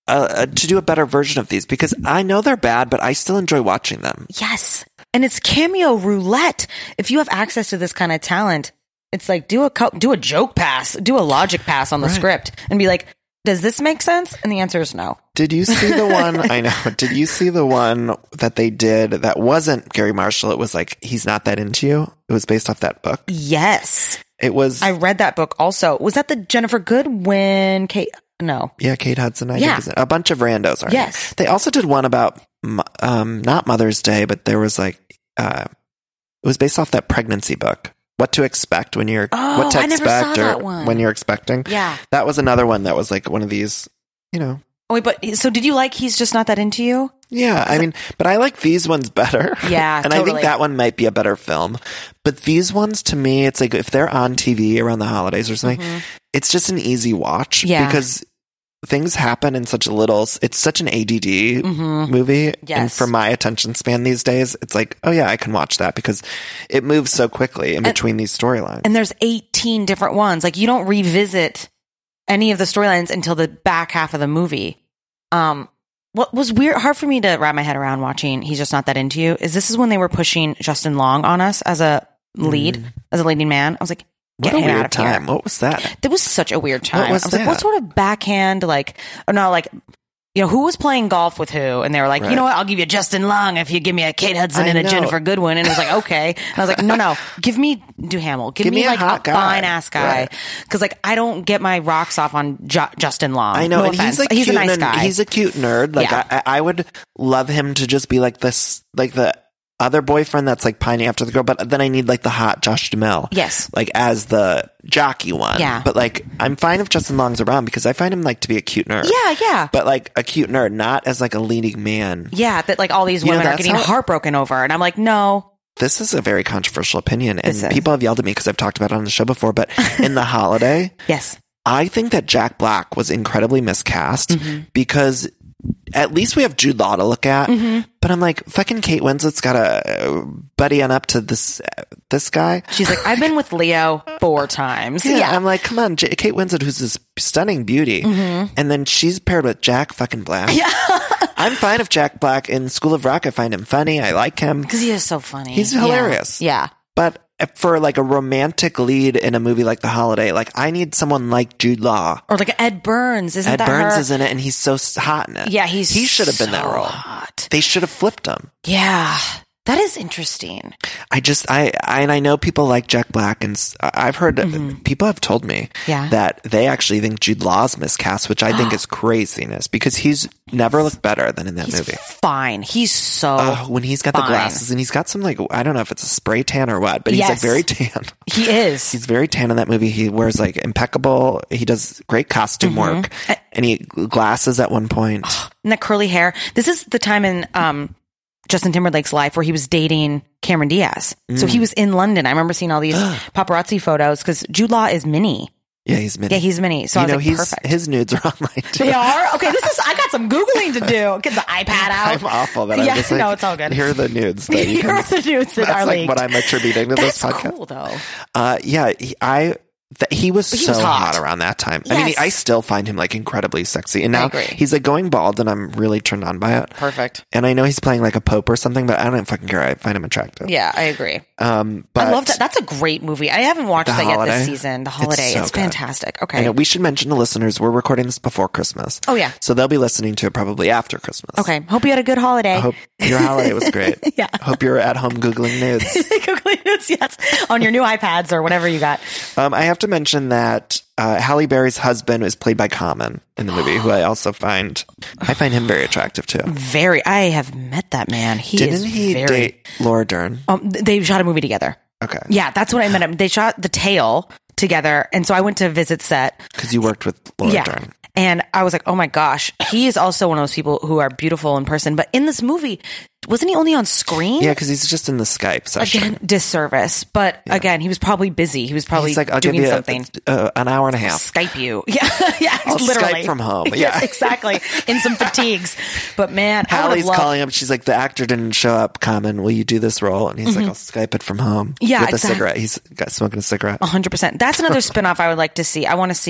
uh, to do a better version of these because I know they're bad, but I still enjoy watching them. Yes. And it's cameo roulette. If you have access to this kind of talent, it's like do a co- do a joke pass, do a logic pass on the Right. script and be like, does this make sense? And the answer is no. Did you see the one? I know. Did you see the one that they did that wasn't Gary Marshall? It was like, He's Not That Into You. It was based off that book. Yes. It was. I read that book also. Was that the Jennifer Goodwin Kate? No. Yeah, Kate Hudson, I Yeah. think. Is it? A bunch of randos are. Yes. They also did one about, um, not Mother's Day, but there was like, uh, it was based off that pregnancy book. What to expect when you're, Oh, what to I never expect saw or that one. when you're expecting. Yeah. That was another one that was like one of these, you know. Oh, wait, but so did you like He's Just Not That Into You? Yeah, I mean, but I like these ones better. Yeah, and I totally. think that one might be a better film. But these ones, to me, it's like if they're on T V around the holidays or something, Mhm. it's just an easy watch Yeah. because things happen in such a little. It's such an A D D Mhm. movie, and Yes. for my attention span these days, it's like, oh yeah, I can watch that because it moves so quickly in between these storylines. And there's eighteen different ones. Like you don't revisit any of the storylines until the back half of the movie. Um, what was weird, hard for me to wrap my head around watching He's Just Not That Into You is this is when they were pushing Justin Long on us as a lead, as a leading man. I was like, What get a him out weird of time! here. What was that? That was such a weird time. was I was like, that? what sort of backhand, like, or no, like, you know, who was playing golf with who? And they were like, Right. you know what? I'll give you Justin Long if you give me a Kate Hudson I and a know. Jennifer Goodwin. And it was like, okay. And I was like, no, no, give me Duhamel. Give, Give me, me a like hot a guy. fine ass guy. Right. Cause like, I don't get my rocks off on Ju- Justin Long. I know, No and offense. he's like he's cute a nice and guy. he's a cute nerd. Like Yeah. I, I would love him to just be like this, like the other boyfriend that's like pining after the girl. But then I need like the hot Josh Duhamel, Yes. like as the jockey one. Yeah. But like I'm fine if Justin Long's around because I find him like to be a cute nerd. yeah, yeah. But like a cute nerd, not as like a leading man. Yeah, that like all these You know, women are that's getting how- heartbroken over. And I'm like, no. This is a very controversial opinion, and This is. people have yelled at me because I've talked about it on the show before. But in The Holiday, Yes. I think that Jack Black was incredibly miscast Mm-hmm. because at least we have Jude Law to look at. Mm-hmm. But I'm like, fucking Kate Winslet's got a buddy on up to this uh, this guy. She's like, I've been with Leo four times. Yeah, I'm like, come on, J- Kate Winslet, who's this stunning beauty, and then she's paired with Jack fucking Black. Mm-hmm. Yeah. I'm fine if Jack Black in School of Rock. I find him funny. I like him. Because he is so funny. He's Yeah. hilarious. Yeah. But for like a romantic lead in a movie like The Holiday, like I need someone like Jude Law. Or like Ed Burns. Isn't Ed that Burns her? is in it, and he's so s- hot in it. Yeah, he's he should have been that so role. hot. They should have flipped him. Yeah. That is interesting. I just I, I and I know people like Jack Black, and s- I've heard people have told me Mm-hmm. Yeah. that they actually think Jude Law's miscast, which I think is craziness because he's never looked better than in that He's movie. fine. He's so Oh, when he's got the fine. glasses and he's got some like I don't know if it's a spray tan or what, but he's like Yes. very tan. He is. He's very tan in that movie. He wears like impeccable. He does great costume Mm-hmm. work, and he glasses at one point. And that curly hair. This is the time in um, Justin Timberlake's life where he was dating Cameron Diaz. So Mm. he was in London. I remember seeing all these paparazzi photos because Jude Law is mini. Yeah, he's mini. Yeah, he's mini. So you I was know, like, he's perfect. his nudes are online too. They are? Okay, this is, I got some Googling to do. Get the iPad out. I'm awful that Yeah, I'm just like, no, it's all good. Here are the nudes that you Here are can. the nudes that That's are like leaked. what I'm attributing to That's this podcast. cool, though. Uh, yeah, he, I. Th- he was He so was hot. hot. around that time. I mean, Yes. I still find him like incredibly sexy, and I now agree. he's like going bald, and I'm really turned on by it. Perfect. And I know he's playing like a pope or something, but I don't fucking care. I find him attractive. Yeah, I agree. Um, but I love that. That's a great movie. I haven't watched The that yet Holiday? this season. The Holiday. so It's, good. fantastic. I Okay. know we should mention to listeners we're recording this before Christmas. Oh, yeah. So they'll be listening to it probably after Christmas. Okay. Hope you had a good holiday. I hope your holiday was great. Yeah. Hope you're at home Googling nudes. Googling nudes, yes. On your new iPads or whatever you got. Um, I have to mention that uh, Halle Berry's husband is played by Common in the movie, who I also find I find him very attractive too. Very. I have met that man. He Didn't is he very. date Laura Dern? Um, th- they shot a movie together. Okay, Yeah, that's when I met him. They shot The Tale together, and so I went to visit set. because you worked with Laura yeah. Dern. And I was like, oh my gosh, he is also one of those people who are beautiful in person. But in this movie, wasn't he only on screen? Yeah, because he's just in the Skype session. Again, disservice. But again, he was probably busy. He was probably He's like, I'll doing give you a- something. uh, an hour and a half. Skype you. Yeah. yeah. I'll literally. Skype from home. Yes, Yeah. exactly. In some fatigues. But man, I would Hallie's have loved- calling up. She's like, the actor didn't show up. Common, will you do this role? And he's like, I'll Skype it from home. Mm-hmm. Yeah, with a exactly. cigarette. He's got smoking a cigarette. one hundred percent. That's another spinoff I would like to see. I want to see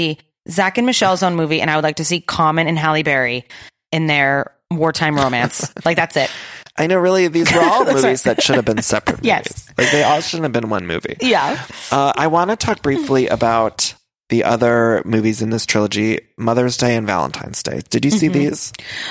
Zach and Michelle's own movie, and I would like to see Common and Halle Berry in their wartime romance. Like, that's it. I know, really, these were all That's movies right. that should have been separate movies. Yes. Like, they all shouldn't have been one movie. Yeah. Uh, I want to talk briefly about the other movies in this trilogy, Mother's Day and Valentine's Day. Did you see Mhm. these?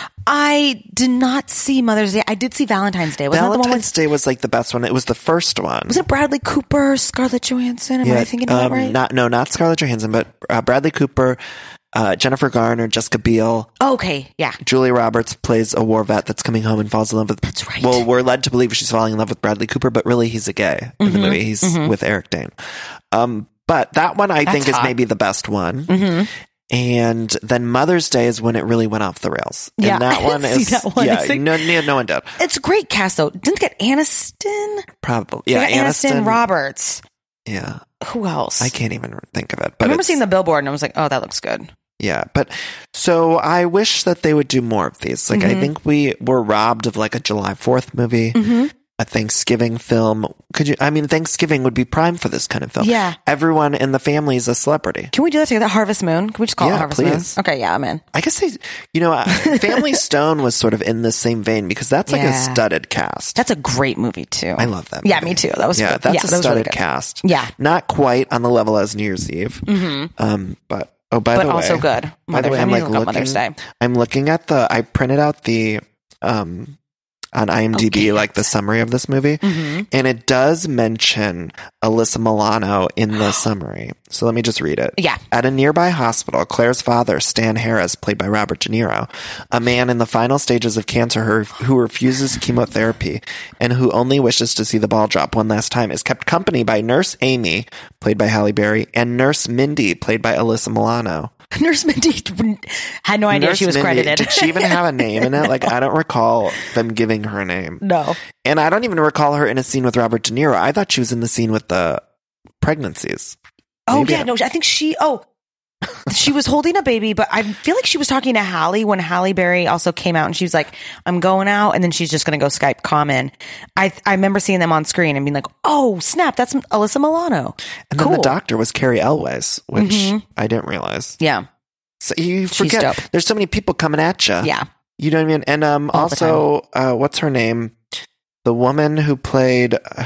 I did not see Mother's Day. I did see Valentine's Day. Wasn't that the one Valentine's with, Day was like the best one. It was the first one. was it Bradley Cooper, Scarlett Johansson? Am I thinking of um, that right? Not, no, not Scarlett Johansson, but uh, Bradley Cooper, uh, Jennifer Garner, Jessica Biel. Okay, yeah. Julia Roberts plays a war vet that's coming home and falls in love with. That's right. Well, we're led to believe she's falling in love with Bradley Cooper, but really he's a gay in the Mhm, movie. He's mhm. with Eric Dane. Um, but that one I That's think is hot. maybe the best one. Mhm. And then Mother's Day is when it really went off the rails. Yeah, and that I one didn't is see that one. yeah, It's like- no, no, no one did. It's a great cast, though. Didn't it get Aniston? Probably, They yeah, got Aniston, Aniston, Roberts. Yeah, Who else? I can't even think of it. I But remember it's- seeing the billboard, and I was like, "Oh, that looks good." Yeah, but so I wish that they would do more of these. Like, I Mhm. think we were robbed of like a July fourth movie, Mhm. a Thanksgiving film. Could you? I mean, Thanksgiving would be prime for this kind of film. Yeah. Everyone in the family is a celebrity. Can we do that together? Harvest Moon? Can we just call Yeah, it Harvest please. Moon? Okay, yeah, I'm in. I guess they, you know, uh, Family Stone was sort of in the same vein because that's like a Yeah. studded cast. That's a great movie too. I love that. Yeah, movie. me too. That was yeah, good. that's Yeah, a that was really studded good. cast. Yeah. Not quite on the level as New Year's Eve. Mhm. Um, but oh, by But the way, also good. By the Mother- way, I I'm need like to look up looking. Mother's Day. I'm looking at the. I printed out the um on IMDb Okay. like the summary of this movie, Mhm. and it does mention Alyssa Milano in the summary. So let me just read it. Yeah. At a nearby hospital, Claire's father, Stan Harris, played by Robert De Niro, a man in the final stages of cancer who, who refuses chemotherapy and who only wishes to see the ball drop one last time, is kept company by Nurse Amy, played by Halle Berry, and Nurse Mindy, played by Alyssa Milano. Nurse Mindy had no idea Nurse she was Mindy, credited. Did she even have a name in it? Like, I don't recall them giving her a name. No. And I don't even recall her in a scene with Robert De Niro. I thought she was in the scene with the pregnancies. Oh Maybe yeah, I- no, I think she. Oh, she was holding a baby, but I feel like she was talking to Halle when Halle Berry also came out, and she was like, "I'm going out," and then she's just going to go Skype Common. I I remember seeing them on screen and being like, "Oh snap, that's Alyssa Milano." And then Cool. the doctor was Carrie Elwes, which Mhm. I didn't realize. Yeah, So you She's forget dope. there's so many people coming at you. yeah. You know what I mean? And um, All the also, uh, what's her name? The woman who played. Uh,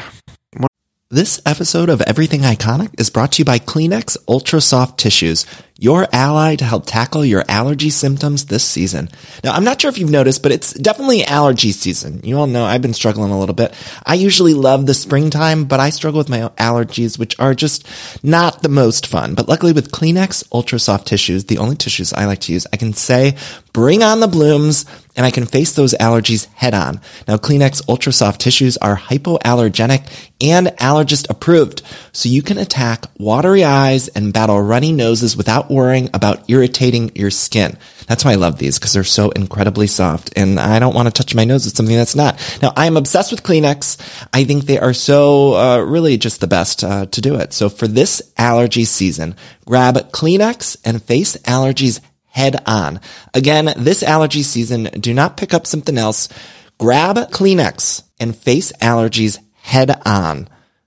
this episode of Everything Iconic is brought to you by Kleenex Ultra Soft Tissues, your ally to help tackle your allergy symptoms this season. Now, I'm not sure if you've noticed, but it's definitely allergy season. You all know I've been struggling a little bit. I usually love the springtime, but I struggle with my allergies, which are just not the most fun. But luckily with Kleenex Ultra Soft Tissues, the only tissues I like to use, I can say, bring on the blooms, and I can face those allergies head on. Now, Kleenex Ultra Soft Tissues are hypoallergenic and allergist approved, so you can attack watery eyes and battle runny noses without worrying about irritating your skin. That's why I love these, because they're so incredibly soft, and I don't want to touch my nose with something that's not. Now, I am obsessed with Kleenex. I think they are so uh, really just the best uh, to do it. So for this allergy season, grab Kleenex and face allergies head on. Again, this allergy season, do not pick up something else. Grab Kleenex and face allergies head on.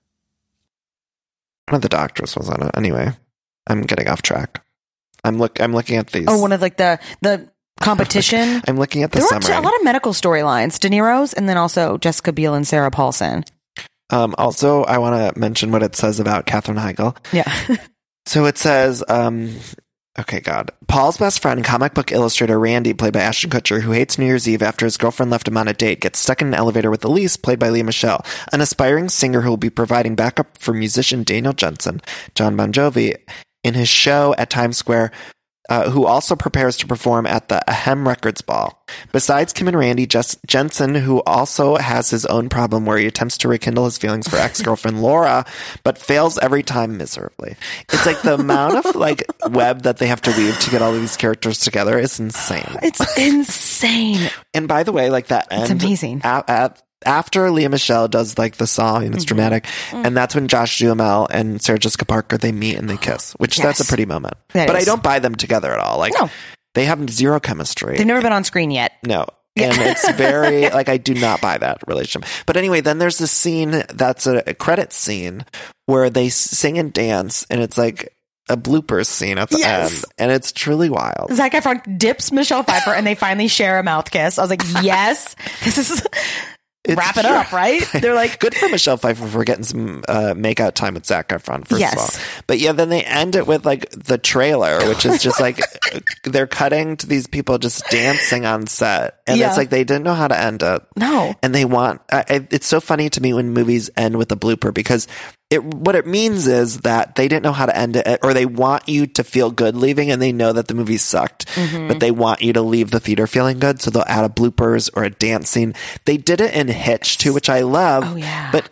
One of the doctors was on it. Anyway, I'm getting off track. I'm look. I'm looking at these. Oh, one of like the the competition. I'm looking at the There were summary. a lot of medical storylines. De Niro's, and then also Jessica Biel and Sarah Paulson. Um, also, I want to mention what it says about Katherine Heigl. Yeah. So it says, um, okay, God. Paul's best friend, comic book illustrator Randy, played by Ashton Kutcher, who hates New Year's Eve after his girlfriend left him on a date, gets stuck in an elevator with Elise, played by Lea Michele, an aspiring singer who will be providing backup for musician Daniel Jensen, John Bon Jovi, in his show at Times Square, uh, who also prepares to perform at the Ahem Records Ball. Besides Kim and Randy, Jess- Jensen, who also has his own problem where he attempts to rekindle his feelings for ex-girlfriend Laura, but fails every time miserably. It's like the amount of like web that they have to weave to get all of these characters together is insane. It's insane. And by the way, like that It's end, amazing. a- at- after Lea Michele does like the song and it's Mhm. dramatic, Mm. and that's when Josh Duhamel and Sarah Jessica Parker, they meet and they kiss, which that's a Yes. pretty moment. That but I is. don't buy them together at all. Like No. they have zero chemistry. They've never been on screen yet. No. And it's very, like, I do not buy that relationship. But anyway, then there's this scene that's a, a credit scene where they sing and dance, and it's like a bloopers scene at the Yes. end, and it's truly wild. Zac Efron dips Michelle Pfeiffer and they finally share a mouth kiss. I was like, yes, this is It's wrap it true. up, right? They're like, Good for Michelle Pfeiffer for getting some uh, make-out time with Zac Efron, first Yes. of all. But yeah, then they end it with like the trailer, which is just like they're cutting to these people just dancing on set. And Yeah. it's like they didn't know how to end it. no. And they want, I, I, it's so funny to me when movies end with a blooper because it, what it means is that they didn't know how to end it, or they want you to feel good leaving and they know that the movie sucked, Mm-hmm. but they want you to leave the theater feeling good. So they'll add a bloopers or a dance scene. They did it in Hitch too, which I love, Oh, yeah. but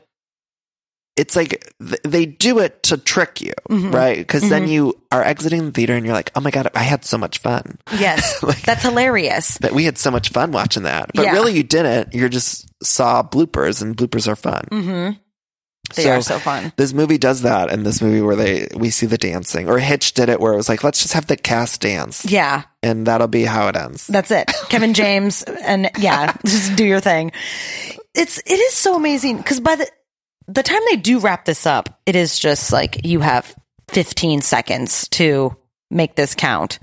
it's like th- they do it to trick you, Mm-hmm. right? Because then you are exiting the theater and you're like, oh my God, I had so much fun. Yes. Like- That's hilarious. That we had so much fun watching that. But Yeah. really you didn't. You just saw bloopers, and bloopers are fun. Mm-hmm. They are so fun. This movie does that in this movie where they we see the dancing. Or Hitch did it where it was like, let's just have the cast dance. Yeah. And that'll be how it ends. That's it. Kevin James and yeah, just do your thing. It's it is so amazing because by the the time they do wrap this up, it is just like you have fifteen seconds to make this count.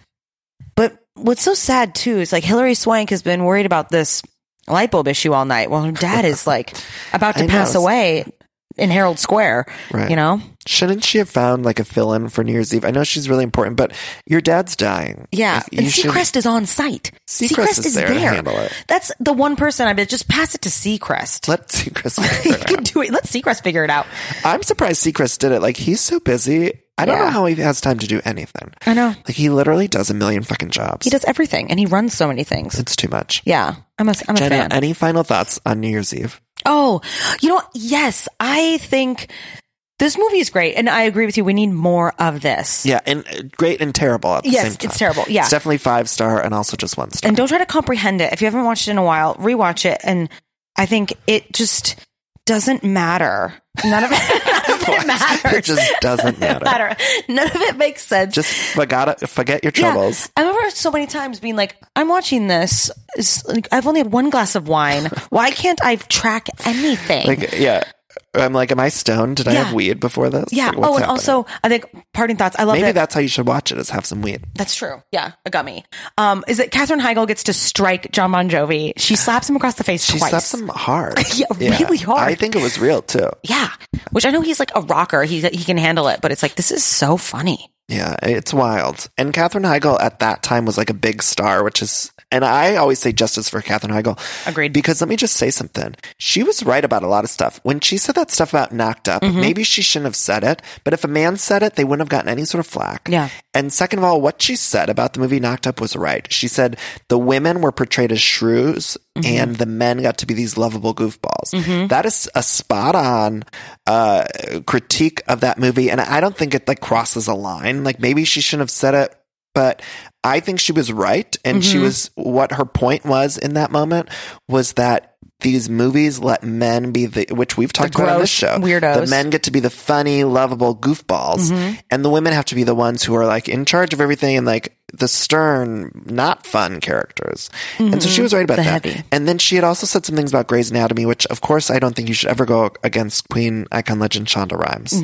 But what's so sad too is like Hilary Swank has been worried about this light bulb issue all night. Well, her dad is like about to I know. pass away in Herald Square. Right. You know? Shouldn't she have found like a fill-in for New Year's Eve? I know she's really important, but your dad's dying. Yeah. Like, And you should- Seacrest is on site. Seacrest is there to handle it. That's the one person I bet just pass it to Seacrest. Let Seacrest He figure it can out. do it. Let Seacrest figure it out. I'm surprised Seacrest did it. Like, he's so busy. I don't Yeah. know how he has time to do anything. I know. Like, he literally does a million fucking jobs. He does everything and he runs so many things. It's too much. Yeah. I'm a, I'm a Jenna, fan. any final thoughts on New Year's Eve? Oh, you know what? Yes. I think this movie is great. And I agree with you. We need more of this. Yeah, and uh, great and terrible at the Yes, same time. it's terrible. Yeah. It's definitely five star and also just one star. And don't try to comprehend it. If you haven't watched it in a while, rewatch it. And I think it just doesn't matter. None of it, none of it matters. It just doesn't matter. matter. None of it makes sense. Just forgot it, forget your troubles. Yeah. I remember so many times being like, I'm watching this. It's like, I've only had one glass of wine. Why can't I track anything? Like, yeah. I'm like, am I stoned? Did I Yeah. have weed before this? yeah. Like, what's Oh, and happening? also, I think parting thoughts. I love Maybe that. that's how you should watch it, is have some weed. That's true. Yeah, a gummy. Um, is that Katherine Heigl gets to strike John Bon Jovi? She slaps him across the face She twice. slaps him hard. Yeah, really hard. I think it was real too. Yeah, which I know he's like a rocker. He he can handle it, but it's like this is so funny. Yeah, it's wild. And Katherine Heigl at that time was like a big star, which is, and I always say justice for Katherine Heigl. Agreed. Because let me just say something. She was right about a lot of stuff. When she said that stuff about Knocked Up, Mm-hmm. maybe she shouldn't have said it, but if a man said it, they wouldn't have gotten any sort of flack. Yeah. And second of all, what she said about the movie Knocked Up was right. She said the women were portrayed as shrews Mm-hmm. and the men got to be these lovable goofballs. That is a spot on uh, critique of that movie. And I don't think it like crosses a line. Like maybe she shouldn't have said it, but I think she was right. And she was, what her point was in that moment was that these movies let men be the, which we've talked about on this gross show. weirdos. The men get to be the funny, lovable goofballs, and the women have to be the ones who are like in charge of everything and like the stern, not fun characters. And so she was right about The that. heavy. And then she had also said some things about Grey's Anatomy, which of course I don't think you should ever go against Queen icon legend Shonda Rhimes.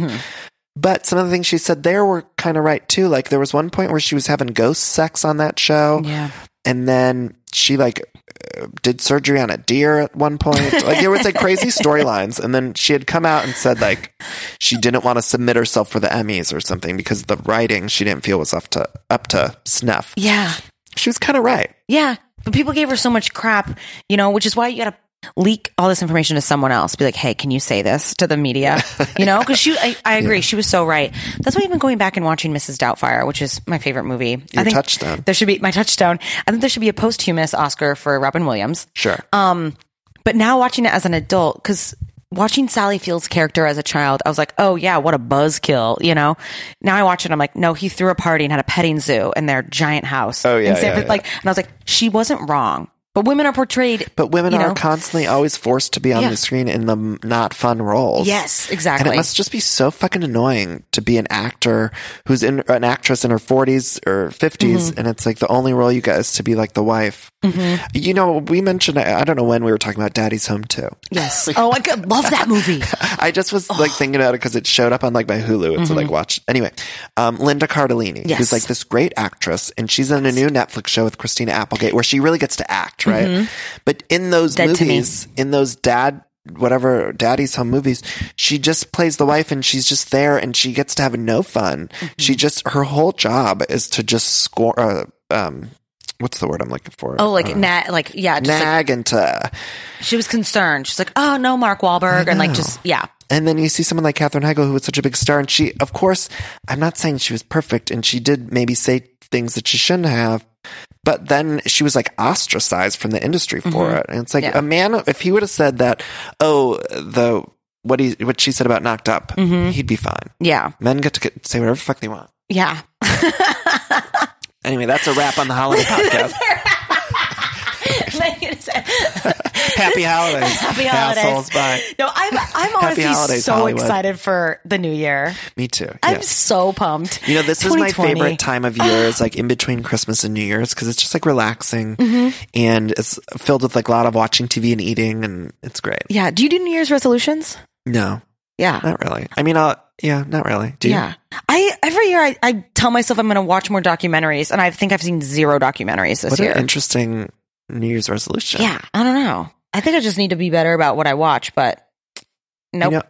But some of the things she said there were kind of right too. Like there was one point where she was having ghost sex on that show. Yeah. And then she like uh, did surgery on a deer at one point. Like there was like crazy storylines. And then she had come out and said like she didn't want to submit herself for the Emmys or something because the writing she didn't feel was up to up to snuff. Yeah. She was kind of right. Yeah. But people gave her so much crap, you know, which is why you got to leak all this information to someone else. Be like, hey, can you say this to the media? You know, because she, I, I agree. Yeah. She was so right. That's why even going back and watching Missus Doubtfire, which is my favorite movie. Your I think touchstone. There should be my touchstone. I think there should be a posthumous Oscar for Robin Williams. Sure. Um, but now watching it as an adult, because watching Sally Field's character as a child, I was like, oh yeah, what a buzzkill, you know? Now I watch it, I'm like, no, he threw a party and had a petting zoo in their giant house. Oh, yeah, in San yeah, Fran- yeah. Like, and I was like, she wasn't wrong. But women are portrayed. But women you are know, constantly always forced to be on Yeah. the screen in the m- not fun roles. Yes, exactly. And it must just be so fucking annoying to be an actor who's in an actress in her forties or fifties, Mhm. and it's like the only role you get is to be like the wife. Mhm. You know, we mentioned, I, I don't know when we were talking about Daddy's Home too. Yes. Oh, I could love that movie. I just was like thinking about it because it showed up on like my Hulu. It's Mhm. like watch. Anyway, um, Linda Cardellini, Yes. who's like this great actress, and she's in a new Netflix show with Christina Applegate where she really gets to act, right? Mhm. But in those Dead to Me. movies, in those dad, whatever Daddy's Home movies, she just plays the wife and she's just there and she gets to have no fun. Mm-hmm. She just, her whole job is to just score, uh, um, what's the word I'm looking for? Oh, like uh, nag, like yeah, just nag and to, like, she was concerned. She's like, oh no, Mark Wahlberg, and like know. just yeah. And then you see someone like Katherine Heigl, who was such a big star. And she, of course, I'm not saying she was perfect. And she did maybe say things that she shouldn't have. But then she was like ostracized from the industry for Mhm. it. And it's like Yeah. a man, if he would have said that, oh, the, what he, what she said about Knocked Up, Mhm. he'd be fine. Yeah. Men get to get, say whatever the fuck they want. Yeah. Anyway, that's a wrap on the holiday podcast. Happy holidays. Happy holidays. Assholes, bye. No, I'm I'm Happy honestly holidays, so Hollywood. excited for the new year. Me too. I'm yes. so pumped. You know, this is my twenty twenty. favorite time of year. It's like in between Christmas and New Year's because it's just like relaxing Mhm. and it's filled with like a lot of watching T V and eating, and it's great. Yeah. Do you do New Year's resolutions? No, Yeah. not really. I mean, I'll, yeah, not really. Do you? Yeah. I every year I, I tell myself I'm going to watch more documentaries, and I think I've seen zero documentaries this What year. an interesting New Year's resolution. Yeah. I don't know. I think I just need to be better about what I watch, but nope. You know,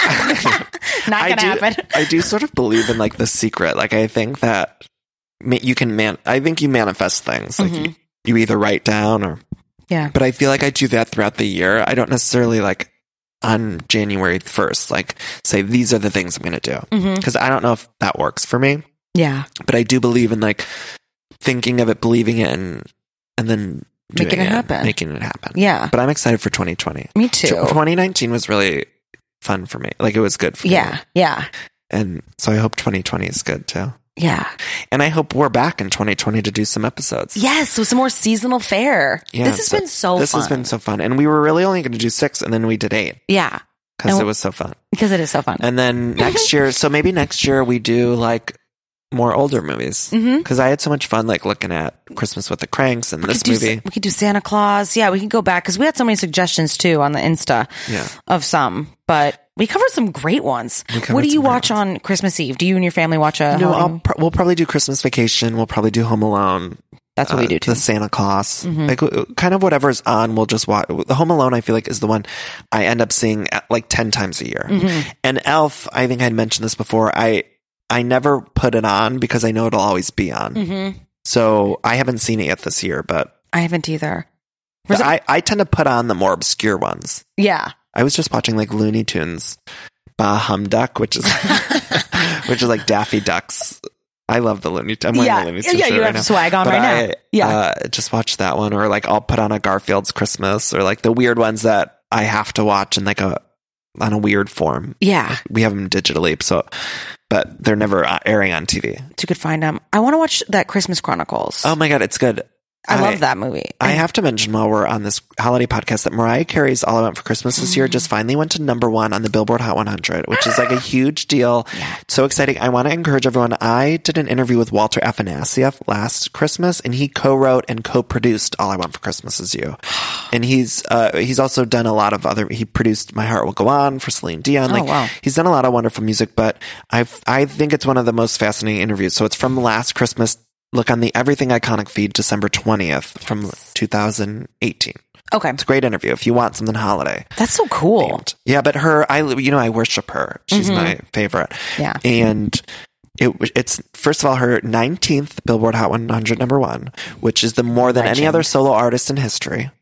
I, Not I going to do, happen. I do sort of believe in like the secret. Like I think that ma- you can man. I think you manifest things. Like Mhm. you, you either write down or. Yeah. But I feel like I do that throughout the year. I don't necessarily like on January first, like say these are the things I'm going to do Mhm. because I don't know if that works for me. Yeah. But I do believe in like thinking of it, believing it, and and then Making doing it happen. making it happen. Yeah. But I'm excited for twenty twenty. Me too. twenty nineteen was really fun for me. Like it was good for me. Yeah. Yeah. And so I hope twenty twenty is good too. Yeah. And I hope we're back in twenty twenty to do some episodes. Yes. With some more seasonal fare. Yeah, this has so- been so This fun. has been so fun. And we were really only going to do six, and then we did eight Yeah. because And- it was so fun. Because it is so fun. And then next year, so maybe next year we do like more older movies Mhm. because I had so much fun like looking at Christmas with the Cranks and We this could do, movie. we could do Santa Claus. Yeah, we can go back because we had so many suggestions too on the Insta Yeah. of some, but we covered some great ones. We covered What do you some great watch on Christmas Eve? Do you and your family watch a? No, holiday I'll movie? pr- we'll probably do Christmas Vacation. We'll probably do Home Alone. That's what uh, we do too. The Santa Claus, Mhm. like w- kind of whatever's on. We'll just watch. The Home Alone, I feel like, is the one I end up seeing at, like ten times a year. Mhm. And Elf, I think I'd mentioned this before. I I never put it on because I know it'll always be on. Mhm. So I haven't seen it yet this year, but, I haven't either. but Was it- I I tend to put on the more obscure ones. Yeah. I was just watching like Looney Tunes, Bah Hum Duck, which is which is like Daffy Duck's. I love the Looney Tunes. I'm wearing Yeah. the Looney Tunes Yeah, shirt you right have now. swag on But right I, now. Yeah. uh, just watch that one, or like I'll put on a Garfield's Christmas, or like the weird ones that I have to watch in like a on a weird form. Yeah. We have them digitally, so but they're never uh, airing on T V. You could find them. I want to watch that Christmas Chronicles. Oh my god, it's good. I, love that movie. I have to mention while we're on this holiday podcast that Mariah Carey's All I Want for Christmas this year just finally went to number one on the Billboard Hot one hundred, which is like a huge deal. So exciting. I want to encourage everyone. I did an interview with Walter Afanasieff last Christmas, and he co-wrote and co-produced All I Want for Christmas Is You. And he's uh, he's also done a lot of other, he produced My Heart Will Go On for Celine Dion. Oh, Like, wow. he's done a lot of wonderful music, but I've, I think it's one of the most fascinating interviews. So it's from last Christmas. Look on the Everything Iconic feed, December twentieth from two thousand eighteen. Okay. It's a great interview if you want something holiday. That's so cool. Themed. Yeah, but her, I, you know, I worship her. She's Mhm. my favorite. Yeah. And it, it's, first of all, her nineteenth Billboard Hot one hundred number one, which is the more than any Legend. other solo artist in history.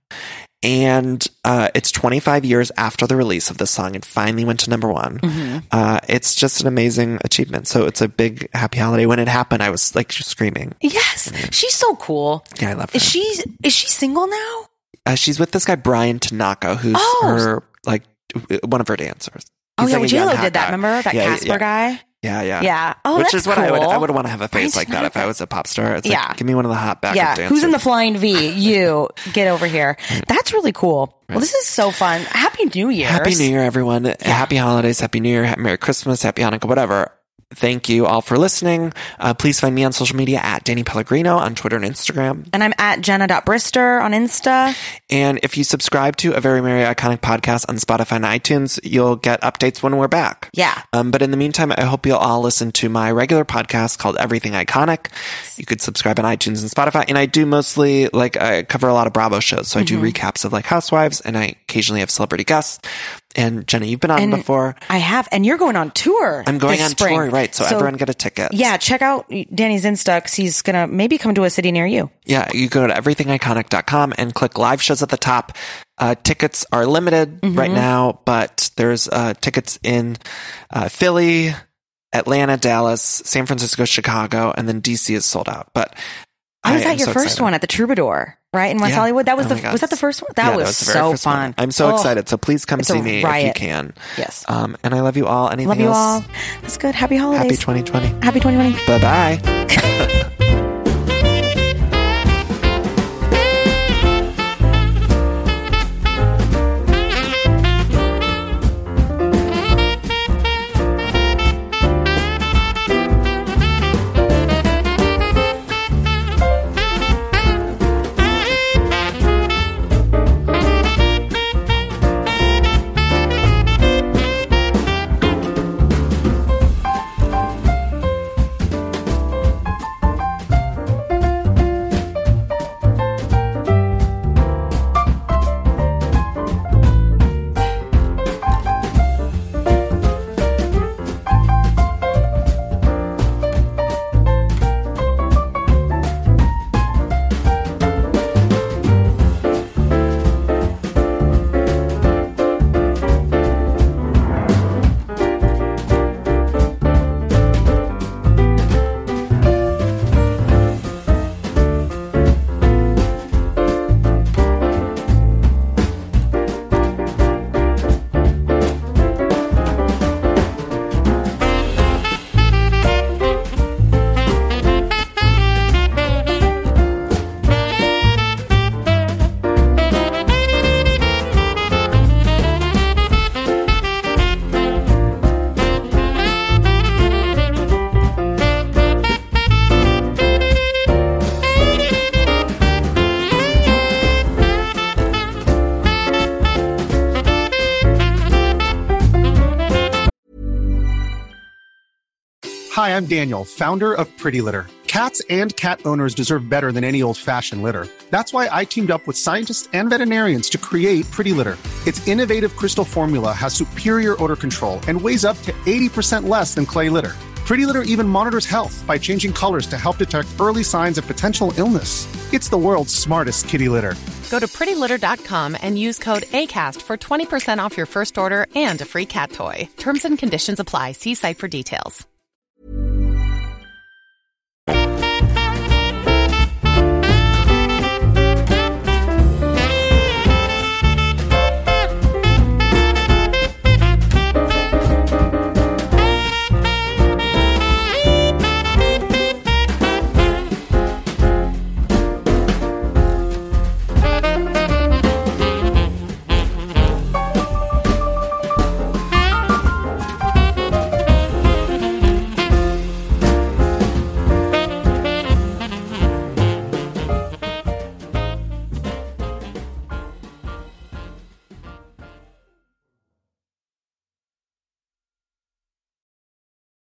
And uh, it's twenty-five years after the release of the song. It finally went to number one. Mhm. Uh, it's just an amazing achievement. So it's a big happy holiday. When it happened, I was like screaming. Yes. She's so cool. Yeah, I love her. Is she is she single now? Uh, she's with this guy, Brian Tanaka, who's Oh. her, like, one of her dancers. Oh He's yeah, like a J young Lo hot did that. guy. Remember that Yeah, Casper yeah. guy? Yeah, yeah. Yeah. Oh, Which that's is what cool. I would I would want to have a face I like that if I was a pop star. It's Yeah. like, give me one of the hot backup Yeah. dancers. Who's in the flying V? You. Get over here. That's really cool. Well, this is so fun. Happy New Year. Happy New Year, everyone. Happy holidays. Happy New Year. Happy Merry Christmas. Happy Hanukkah, whatever. Thank you all for listening. Uh, please find me on social media at Danny Pellegrino on Twitter and Instagram. And I'm at Jenna.Brister on Insta. And if you subscribe to A Very Merry Iconic Podcast on Spotify and iTunes, you'll get updates when we're back. Yeah. Um, but in the meantime, I hope you'll all listen to my regular podcast called Everything Iconic. You could subscribe on iTunes and Spotify. And I do mostly, like, I cover a lot of Bravo shows. So I do Mm-hmm. recaps of, like, Housewives, and I occasionally have celebrity guests. And Jenna, you've been on And before. I have. And you're going on tour. I'm going this on spring. tour, right. So, everyone get a ticket. Yeah, check out Danny's Insta because he's going to maybe come to a city near you. Yeah, you go to everything iconic dot com and click live shows at the top. Uh, tickets are limited Mm-hmm. right now, but there's uh, tickets in uh, Philly, Atlanta, Dallas, San Francisco, Chicago, and then D C is sold out. But I was am at your so first excited. one at the Troubadour, right? In West Yeah. Hollywood. That was Oh the my God. was that the first one? That Yeah, was, the very so first one. fun. I'm so Oh, excited. So please come it's a see me if you riot. can. Yes. Um, and I love you all. Anything Love you else? all. That's good. Happy holidays. Happy twenty twenty. Happy twenty twenty. Bye bye. Hi, I'm Daniel, founder of Pretty Litter. Cats and cat owners deserve better than any old-fashioned litter. That's why I teamed up with scientists and veterinarians to create Pretty Litter. Its innovative crystal formula has superior odor control and weighs up to eighty percent less than clay litter. Pretty Litter even monitors health by changing colors to help detect early signs of potential illness. It's the world's smartest kitty litter. Go to pretty litter dot com and use code ACAST for twenty percent off your first order and a free cat toy. Terms and conditions apply. See site for details.